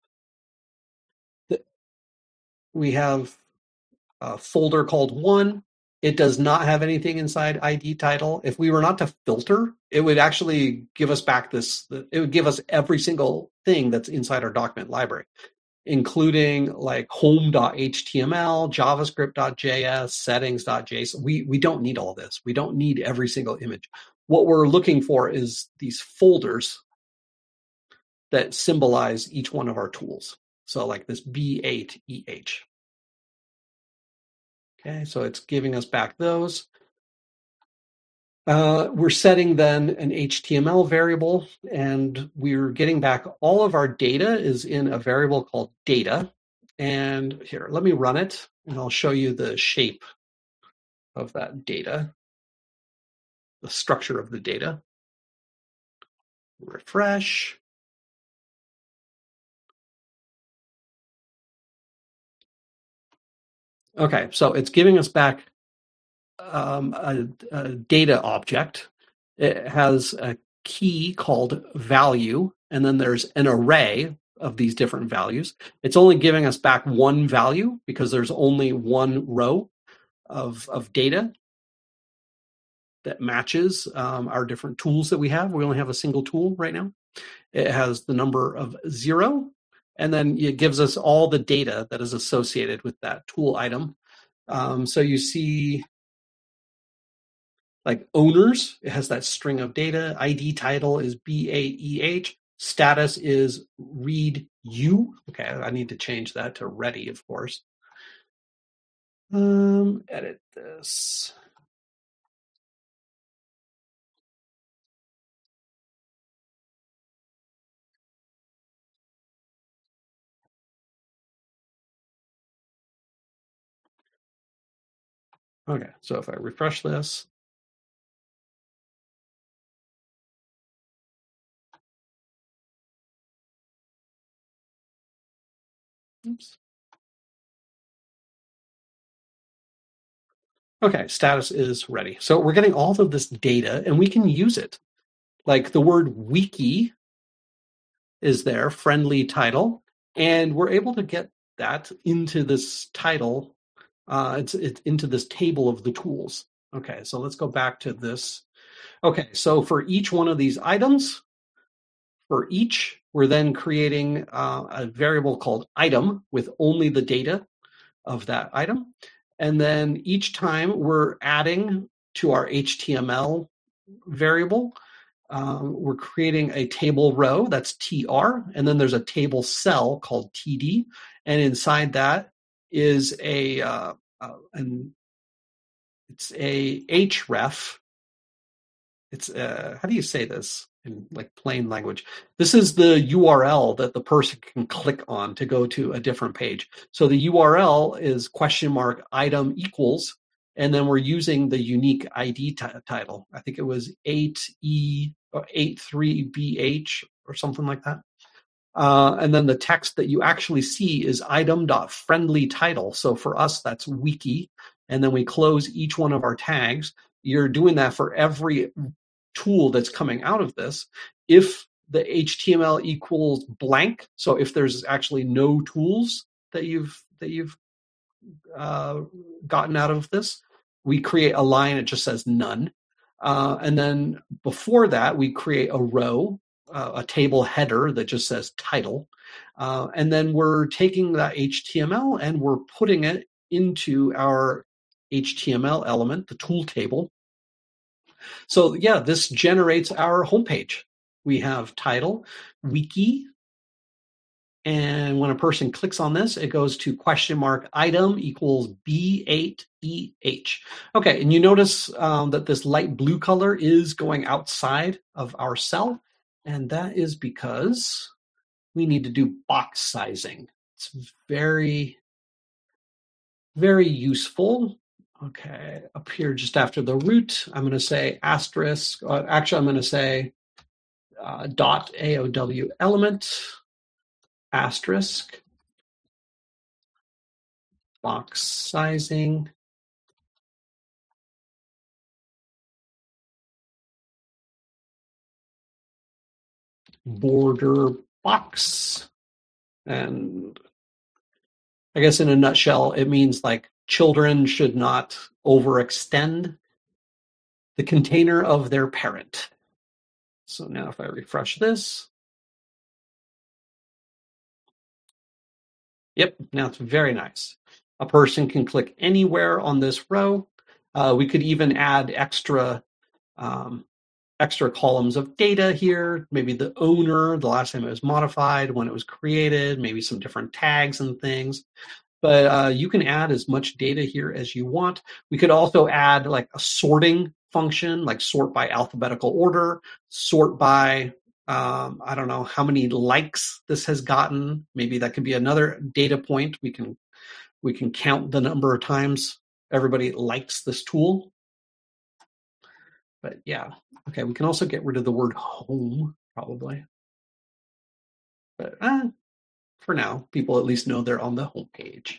we have a folder called one. It does not have anything inside I D title. If we were not to filter, it would actually give us back this, it would give us every single thing that's inside our document library, including like home dot H T M L, JavaScript dot J S, settings dot J S O N. We, we don't need all this. We don't need every single image. What we're looking for is these folders that symbolize each one of our tools. So like this B eight E H. Okay, so it's giving us back those. Uh, we're setting then an H T M L variable, and we're getting back all of our data is in a variable called data. And here, let me run it, and I'll show you the shape of that data, the structure of the data. Refresh. Okay, so it's giving us back um, a, a data object. It has a key called value, and then there's an array of these different values. It's only giving us back one value because there's only one row of, of data that matches um, our different tools that we have. We only have a single tool right now. It has the number of zero, and then it gives us all the data that is associated with that tool item. Um, so you see like owners, it has that string of data. I D title is B eight E H. Status is read U. Okay, I need to change that to ready, of course. Um, edit this. Okay, so if I refresh this, oops. Okay, status is ready. So we're getting all of this data and we can use it. Like the word wiki is there, friendly title, and we're able to get that into this title. Uh, it's, it's into this table of the tools. Okay, so let's go back to this. Okay, so for each one of these items, for each, we're then creating uh, a variable called item with only the data of that item. And then each time we're adding to our H T M L variable, um, we're creating a table row, that's T R, and then there's a table cell called T D, and inside that is a uh, uh, an it's a href. It's uh, how do you say this in like plain language? This is the U R L that the person can click on to go to a different page. So the U R L is question mark item equals, and then we're using the unique I D t- title. I think it was eight E or eight three B H or something like that. Uh, and then the text that you actually see is item.friendly title. So for us, that's wiki. And then we close each one of our tags. You're doing that for every tool that's coming out of this. If the H T M L equals blank, so if there's actually no tools that you've that you've uh, gotten out of this, we create a line that just says none. Uh, and then before that, we create a row, uh, a table header that just says title. Uh, and then we're taking that H T M L and we're putting it into our H T M L element, the tool table. So yeah, this generates our homepage. We have title, wiki, and when a person clicks on this, it goes to question mark item equals B eight E H. Okay, and you notice um, that this light blue color is going outside of our cell, and that is because we need to do box sizing. It's very, very useful. Okay, up here just after the root, I'm going to say asterisk. Uh, actually, I'm going to say uh, dot A O W element asterisk box sizing border box. And I guess in a nutshell, it means like children should not overextend the container of their parent. So now if I refresh this, yep, now it's very nice. A person can click anywhere on this row. Uh, we could even add extra um, extra columns of data here, maybe the owner, the last time it was modified, when it was created, maybe some different tags and things. But uh, you can add as much data here as you want. We could also add like a sorting function, like sort by alphabetical order, sort by, um, I don't know how many likes this has gotten. Maybe that could be another data point. We can we can count the number of times everybody likes this tool. But yeah, okay, we can also get rid of the word home, probably. But uh, for now, people at least know they're on the home page.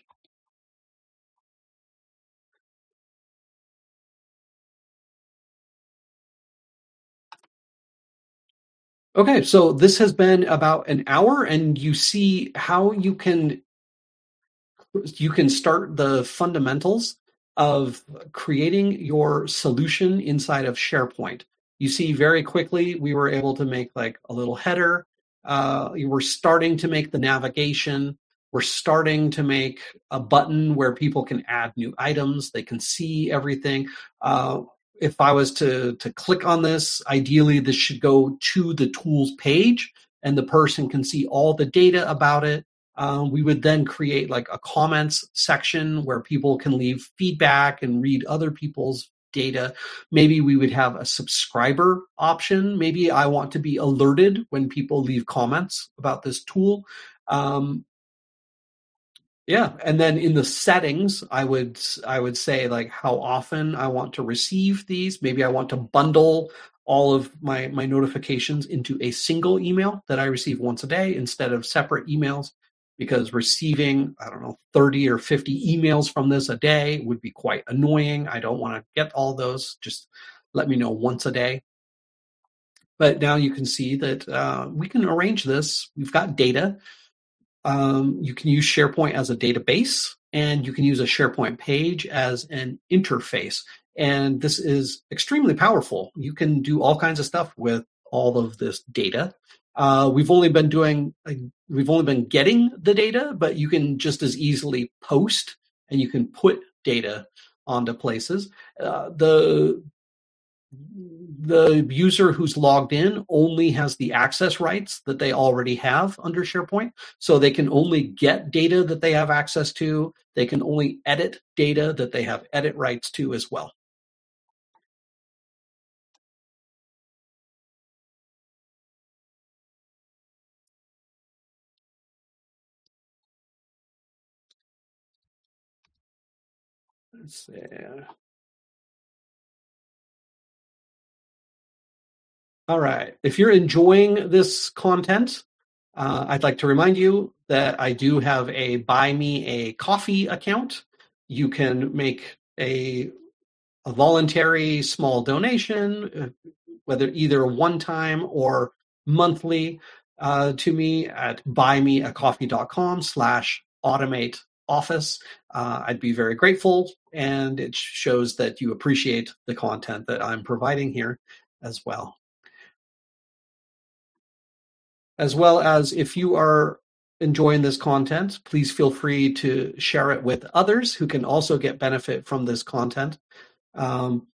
Okay, so this has been about an hour, and you see how you can you can start the fundamentals of creating your solution inside of SharePoint. You see very quickly we were able to make like a little header. Uh, we're starting to make the navigation. We're starting to make a button where people can add new items. They can see everything. Uh, if I was to, to click on this, ideally this should go to the tools page and the person can see all the data about it. Um, we would then create like a comments section where people can leave feedback and read other people's data. Maybe we would have a subscriber option. Maybe I want to be alerted when people leave comments about this tool. Um, yeah, and then in the settings, I would I would say like how often I want to receive these. Maybe I want to bundle all of my my notifications into a single email that I receive once a day instead of separate emails, because receiving, I don't know, thirty or fifty emails from this a day would be quite annoying. I don't want to get all those. Just let me know once a day. But now you can see that uh, we can arrange this. We've got data. Um, you can use SharePoint as a database, and you can use a SharePoint page as an interface. And this is extremely powerful. You can do all kinds of stuff with all of this data. Uh, we've only been doing, we've only been getting the data, but you can just as easily post, and you can put data onto places. Uh, the the user who's logged in only has the access rights that they already have under SharePoint. So they can only get data that they have access to. They can only edit data that they have edit rights to as well. Let's see. All right. If you're enjoying this content, uh, I'd like to remind you that I do have a Buy Me a Coffee account. You can make a, a voluntary small donation, whether either one time or monthly, uh, to me at buymeacoffee.com slash automate office. Uh, I'd be very grateful, and it shows that you appreciate the content that I'm providing here as well. As well as, if you are enjoying this content, please feel free to share it with others who can also get benefit from this content. Um,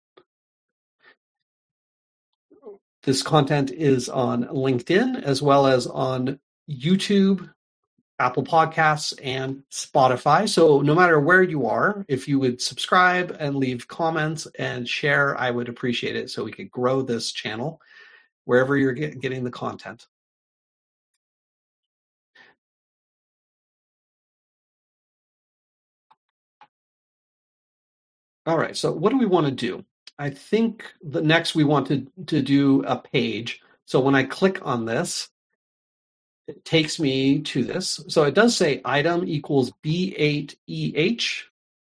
this content is on LinkedIn as well as on YouTube, Apple Podcasts, and Spotify. So no matter where you are, if you would subscribe and leave comments and share, I would appreciate it so we could grow this channel wherever you're get, getting the content. All right, so what do we want to do? I think the next we want to, to do a page. So when I click on this, it takes me to this. So it does say item equals B eight E H.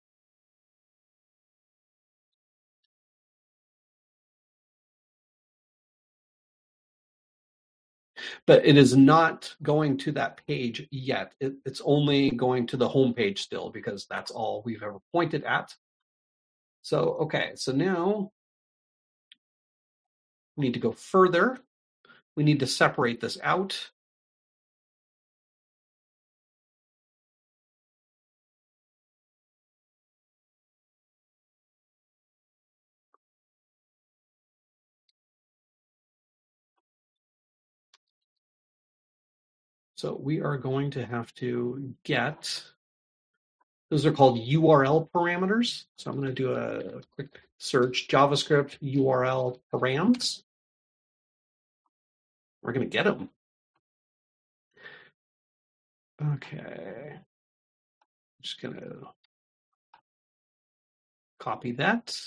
But it is not going to that page yet. It, it's only going to the home page still, because that's all we've ever pointed at. So, okay, so now we need to go further. We need to separate this out. So we are going to have to get, those are called U R L parameters. So I'm going to do a quick search, JavaScript U R L params. We're going to get them. Okay. I'm just going to copy that.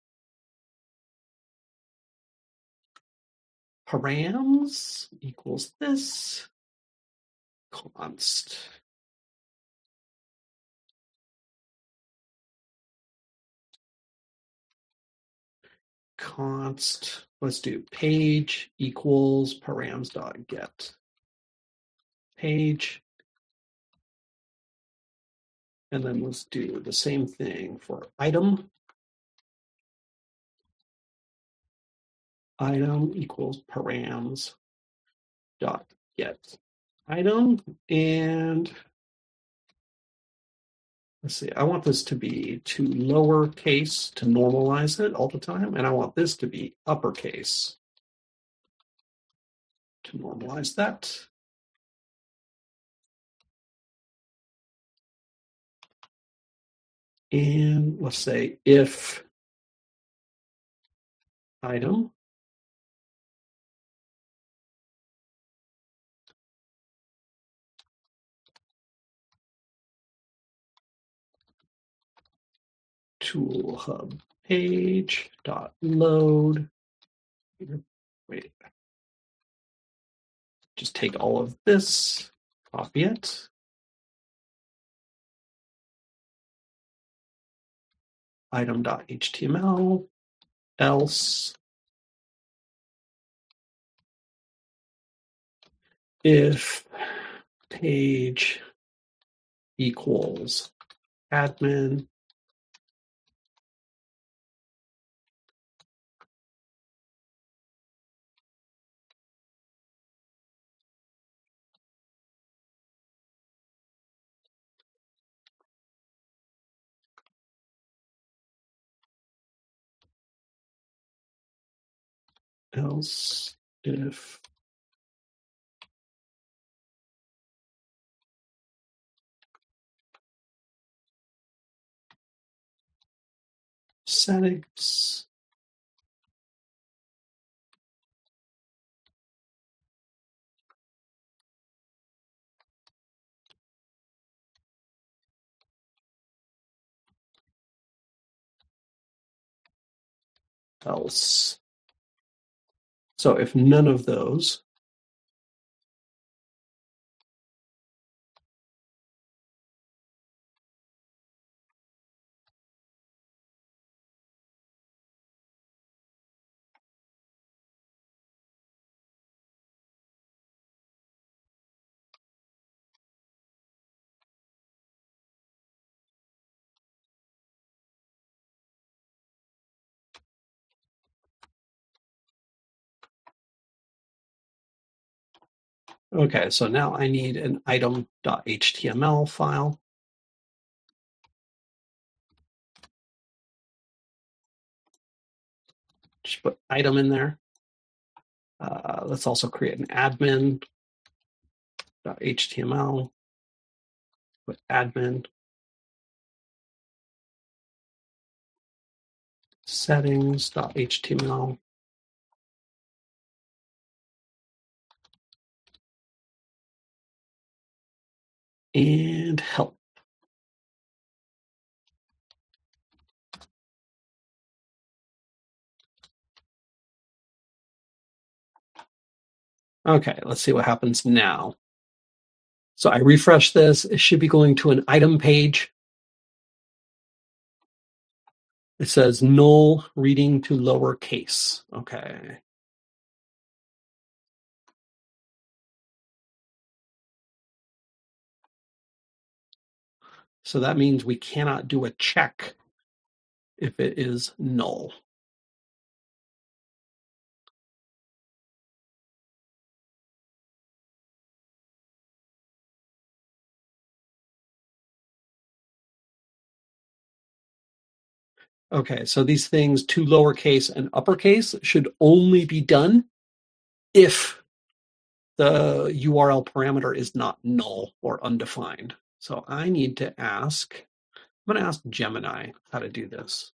Params equals this. Const. Const. Let's do page equals params dot get page. And then let's do the same thing for item. Item equals params dot get item. And let's see, I want this to be to lowercase to normalize it all the time. And I want this to be uppercase to normalize that. And let's say if item tool hub page dot load. Wait, just take all of this, copy it. Item.html, else if page equals admin else if settings else. So if none of those, okay, so now I need an item.html file. Just put item in there. Uh, let's also create an admin.html. Put admin. Settings.html. And help. Okay, let's see what happens now. So I refresh this. It should be going to an item page. It says null reading to lowercase. Okay. So that means we cannot do a check if it is null. Okay, so these things, to lowercase and uppercase, should only be done if the U R L parameter is not null or undefined. So I need to ask, I'm going to ask Gemini how to do this.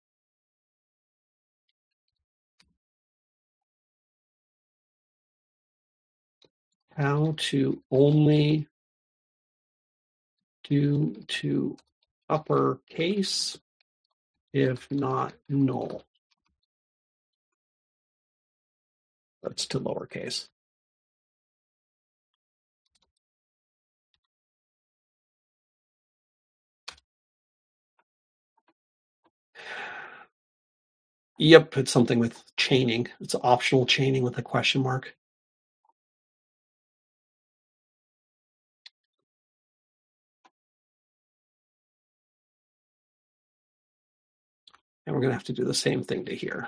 How to only do to uppercase if not null. That's to lowercase. Yep, it's something with chaining. It's optional chaining with a question mark. And we're going to have to do the same thing to here.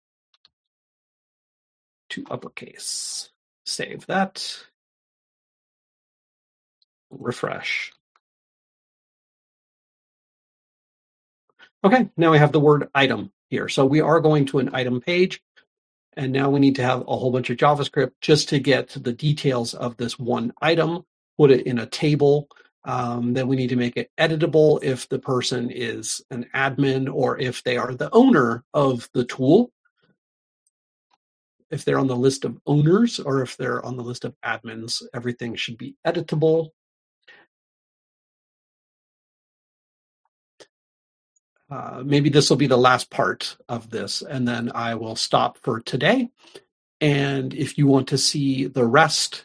To uppercase. Save that. Refresh. Okay, now we have the word item here. So we are going to an item page. And now we need to have a whole bunch of JavaScript just to get the details of this one item, put it in a table. Um, then we need to make it editable if the person is an admin or if they are the owner of the tool. If they're on the list of owners or if they're on the list of admins, everything should be editable. Uh, maybe this will be the last part of this, and then I will stop for today. And if you want to see the rest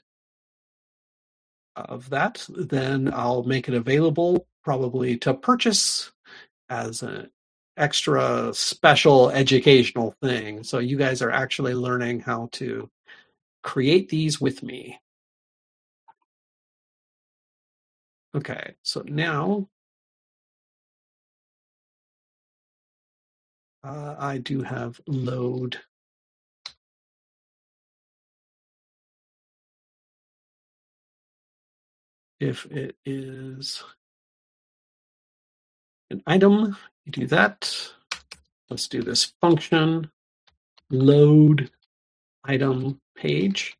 of that, then I'll make it available probably to purchase as an extra special educational thing. So you guys are actually learning how to create these with me. Okay, so now uh, I do have load. If it is an item, you do that. Let's do this function load item page.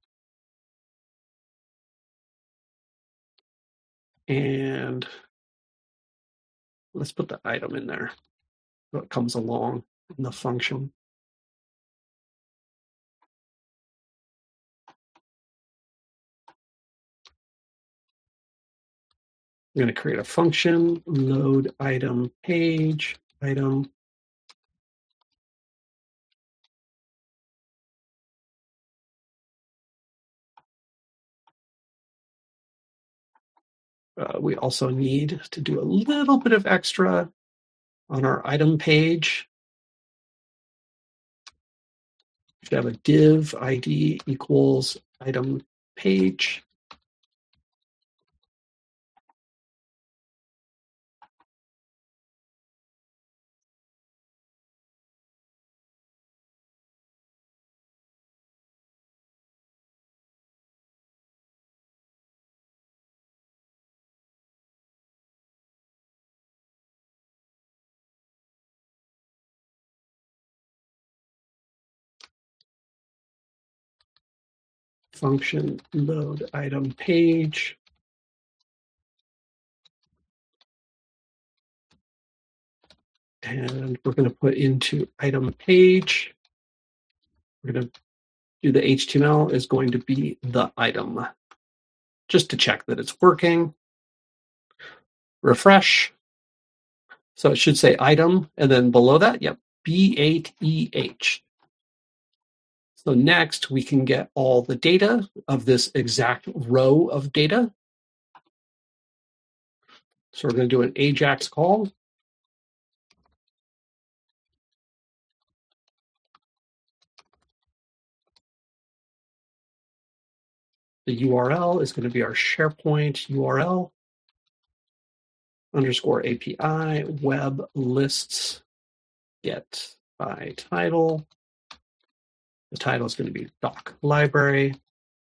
And let's put the item in there so it comes along in the function. I'm going to create a function, load item page, item. Uh, we also need to do a little bit of extra on our item page. We should have a div I D equals item page. Function load item page. And we're going to put into item page. We're going to do the H T M L is going to be the item, just to check that it's working. Refresh. So it should say item, and then below that, yep, B eight E H. So next we can get all the data of this exact row of data. So we're going to do an AJAX call. The U R L is going to be our SharePoint U R L underscore A P I web lists get by title. The title is going to be doc library.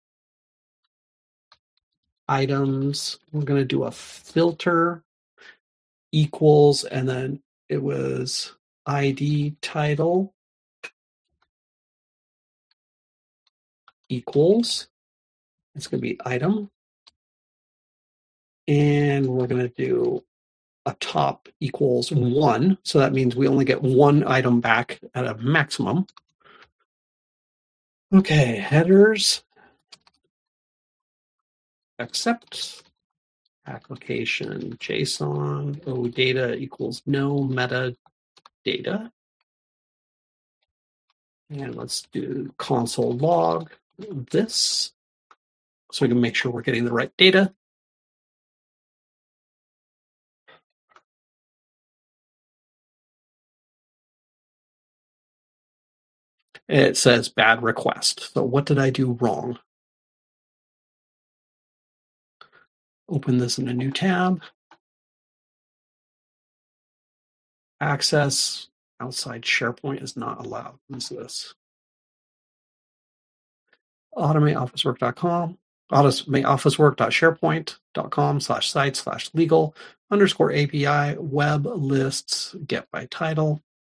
Items, we're going to do a filter equals, and then it was I D title equals. It's going to be item. And we're going to do a top equals one. So that means we only get one item back at a maximum. Okay, headers. Accept. Application JSON. O data equals no metadata. And let's do console log this, so we can make sure we're getting the right data. It says bad request. So what did I do wrong? Open this in a new tab. Access outside SharePoint is not allowed. What's this? automate office work dot com. automate office work dot sharepoint dot com slash site slash legal underscore A P I web lists get by title.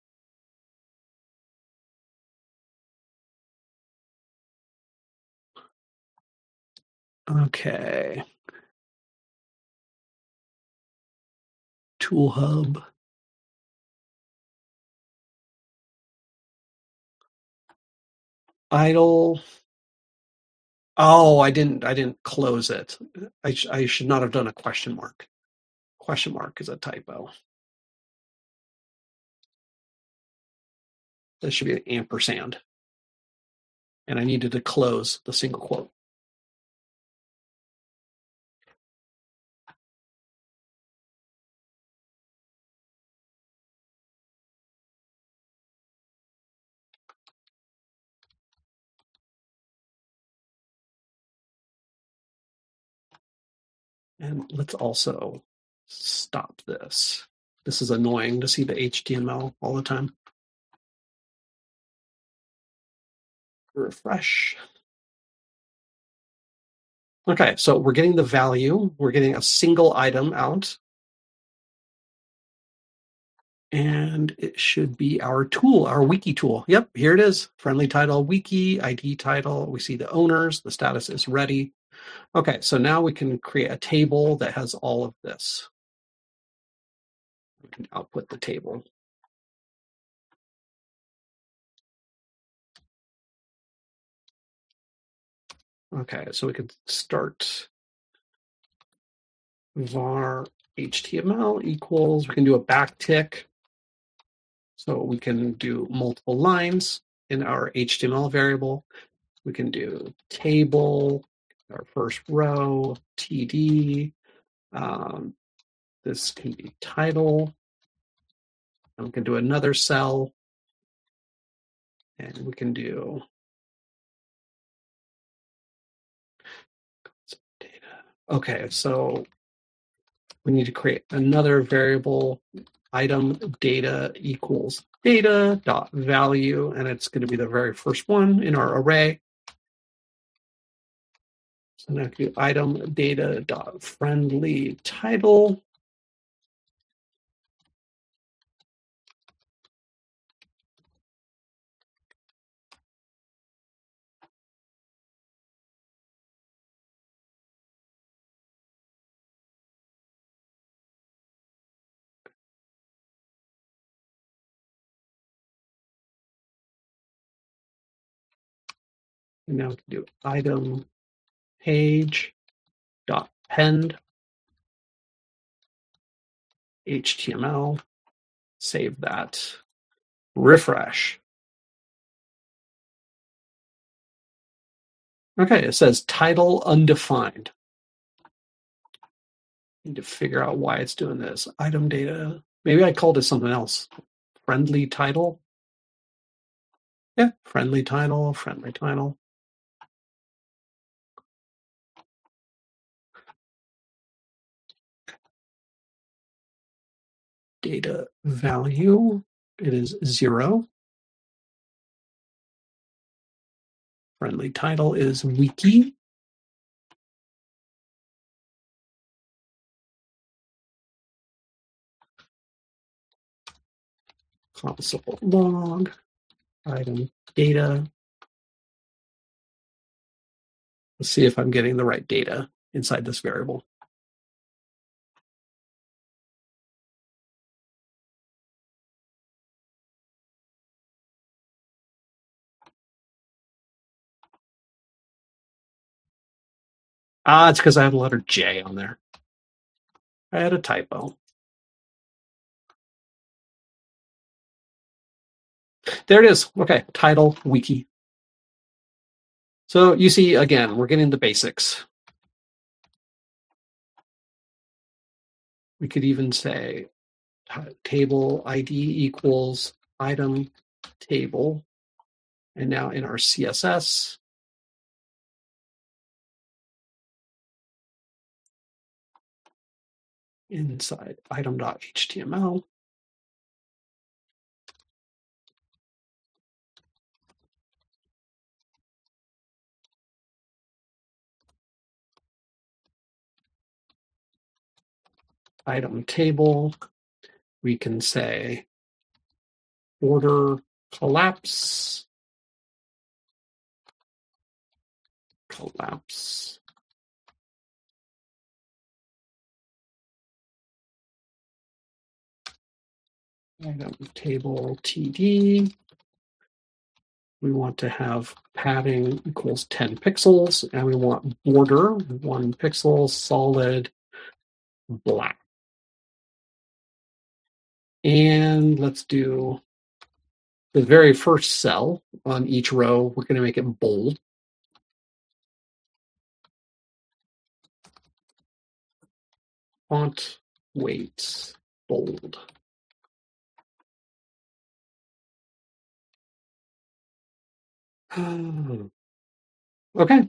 Okay. Tool hub. Idle. Oh, I didn't. I didn't close it. I, sh I should not have done a question mark. Question mark is a typo. That should be an ampersand. And I needed to close the single quote. And let's also stop this. This is annoying to see the H T M L all the time. Refresh. Okay, so we're getting the value. We're getting a single item out. And it should be our tool, our wiki tool. Yep, here it is. Friendly title, wiki, I D title. We see the owners, the status is ready. Okay, so now we can create a table that has all of this. We can output the table. Okay, so we could start var H T M L equals, we can do a backtick. So we can do multiple lines in our H T M L variable. We can do table, our first row, T D. Um, this can be title. And we can do another cell. And we can do data. Okay, so we need to create another variable, item data equals data dot value, and it's going to be the very first one in our array. So now I can do item data dot friendly title. And now we can do item page dot append H T M L. Save that. Refresh. Okay, it says title undefined. Need to figure out why it's doing this. Item data. Maybe I called it something else. Friendly title. Yeah, friendly title, friendly title. Data value, it is zero. Friendly title is wiki. Console log, item data. Let's see if I'm getting the right data inside this variable. Ah, it's because I have the letter J on there. I had a typo. There it is. Okay, title, wiki. So you see, again, we're getting the basics. We could even say table I D equals item table. And now in our C S S, inside item.html, item table, we can say order collapse, collapse. Item table T D. We want to have padding equals ten pixels, and we want border one pixel, solid black. And let's do the very first cell on each row. We're going to make it bold. Font weight bold. Okay.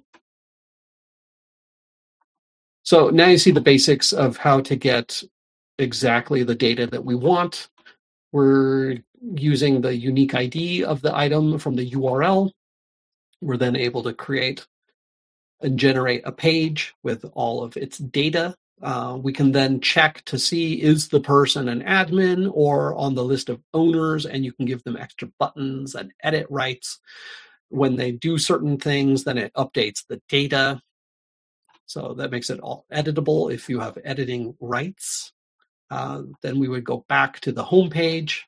So now you see the basics of how to get exactly the data that we want. We're using the unique I D of the item from the U R L. We're then able to create and generate a page with all of its data Uh, we can then check to see, is the person an admin or on the list of owners, and you can give them extra buttons and edit rights. When they do certain things, then it updates the data. So that makes it all editable if you have editing rights. Uh, then we would go back to the home page.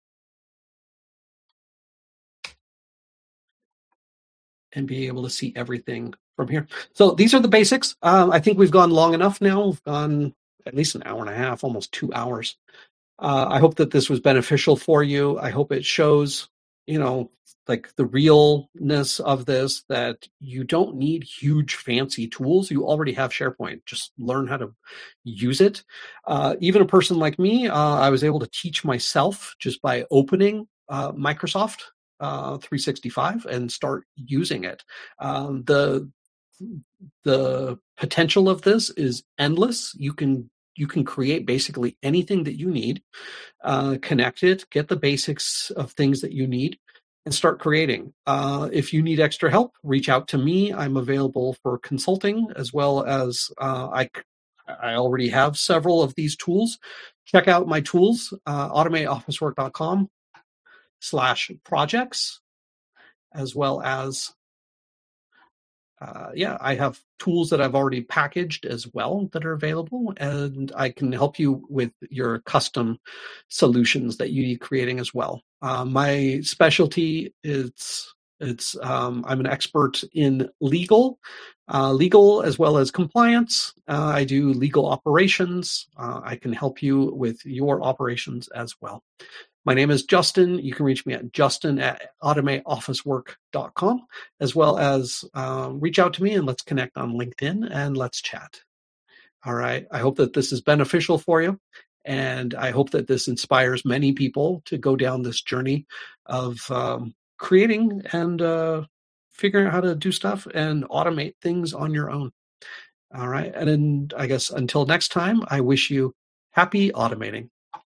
And be able to see everything from here. So these are the basics. Um, I think we've gone long enough now. We've gone at least an hour and a half, almost two hours. Uh, I hope that this was beneficial for you. I hope it shows, you know, like the realness of this, that you don't need huge fancy tools. You already have SharePoint. Just learn how to use it. Uh, even a person like me, uh, I was able to teach myself just by opening uh, Microsoft uh, three sixty-five and start using it. Um, the the potential of this is endless. You can you can create basically anything that you need, uh, connect it, get the basics of things that you need, and start creating. Uh, if you need extra help, reach out to me. I'm available for consulting, as well as uh, I, I already have several of these tools. Check out my tools, uh, automateofficework.com slash projects, as well as Uh, yeah, I have tools that I've already packaged as well that are available, and I can help you with your custom solutions that you need creating as well. Uh, my specialty is it's um, I'm an expert in legal, uh, legal as well as compliance. Uh, I do legal operations. Uh, I can help you with your operations as well. My name is Justin. You can reach me at justin at automateofficework dot com, as well as um, reach out to me and let's connect on LinkedIn and let's chat. All right. I hope that this is beneficial for you. And I hope that this inspires many people to go down this journey of um, creating and uh, figuring out how to do stuff and automate things on your own. All right. And then I guess until next time, I wish you happy automating.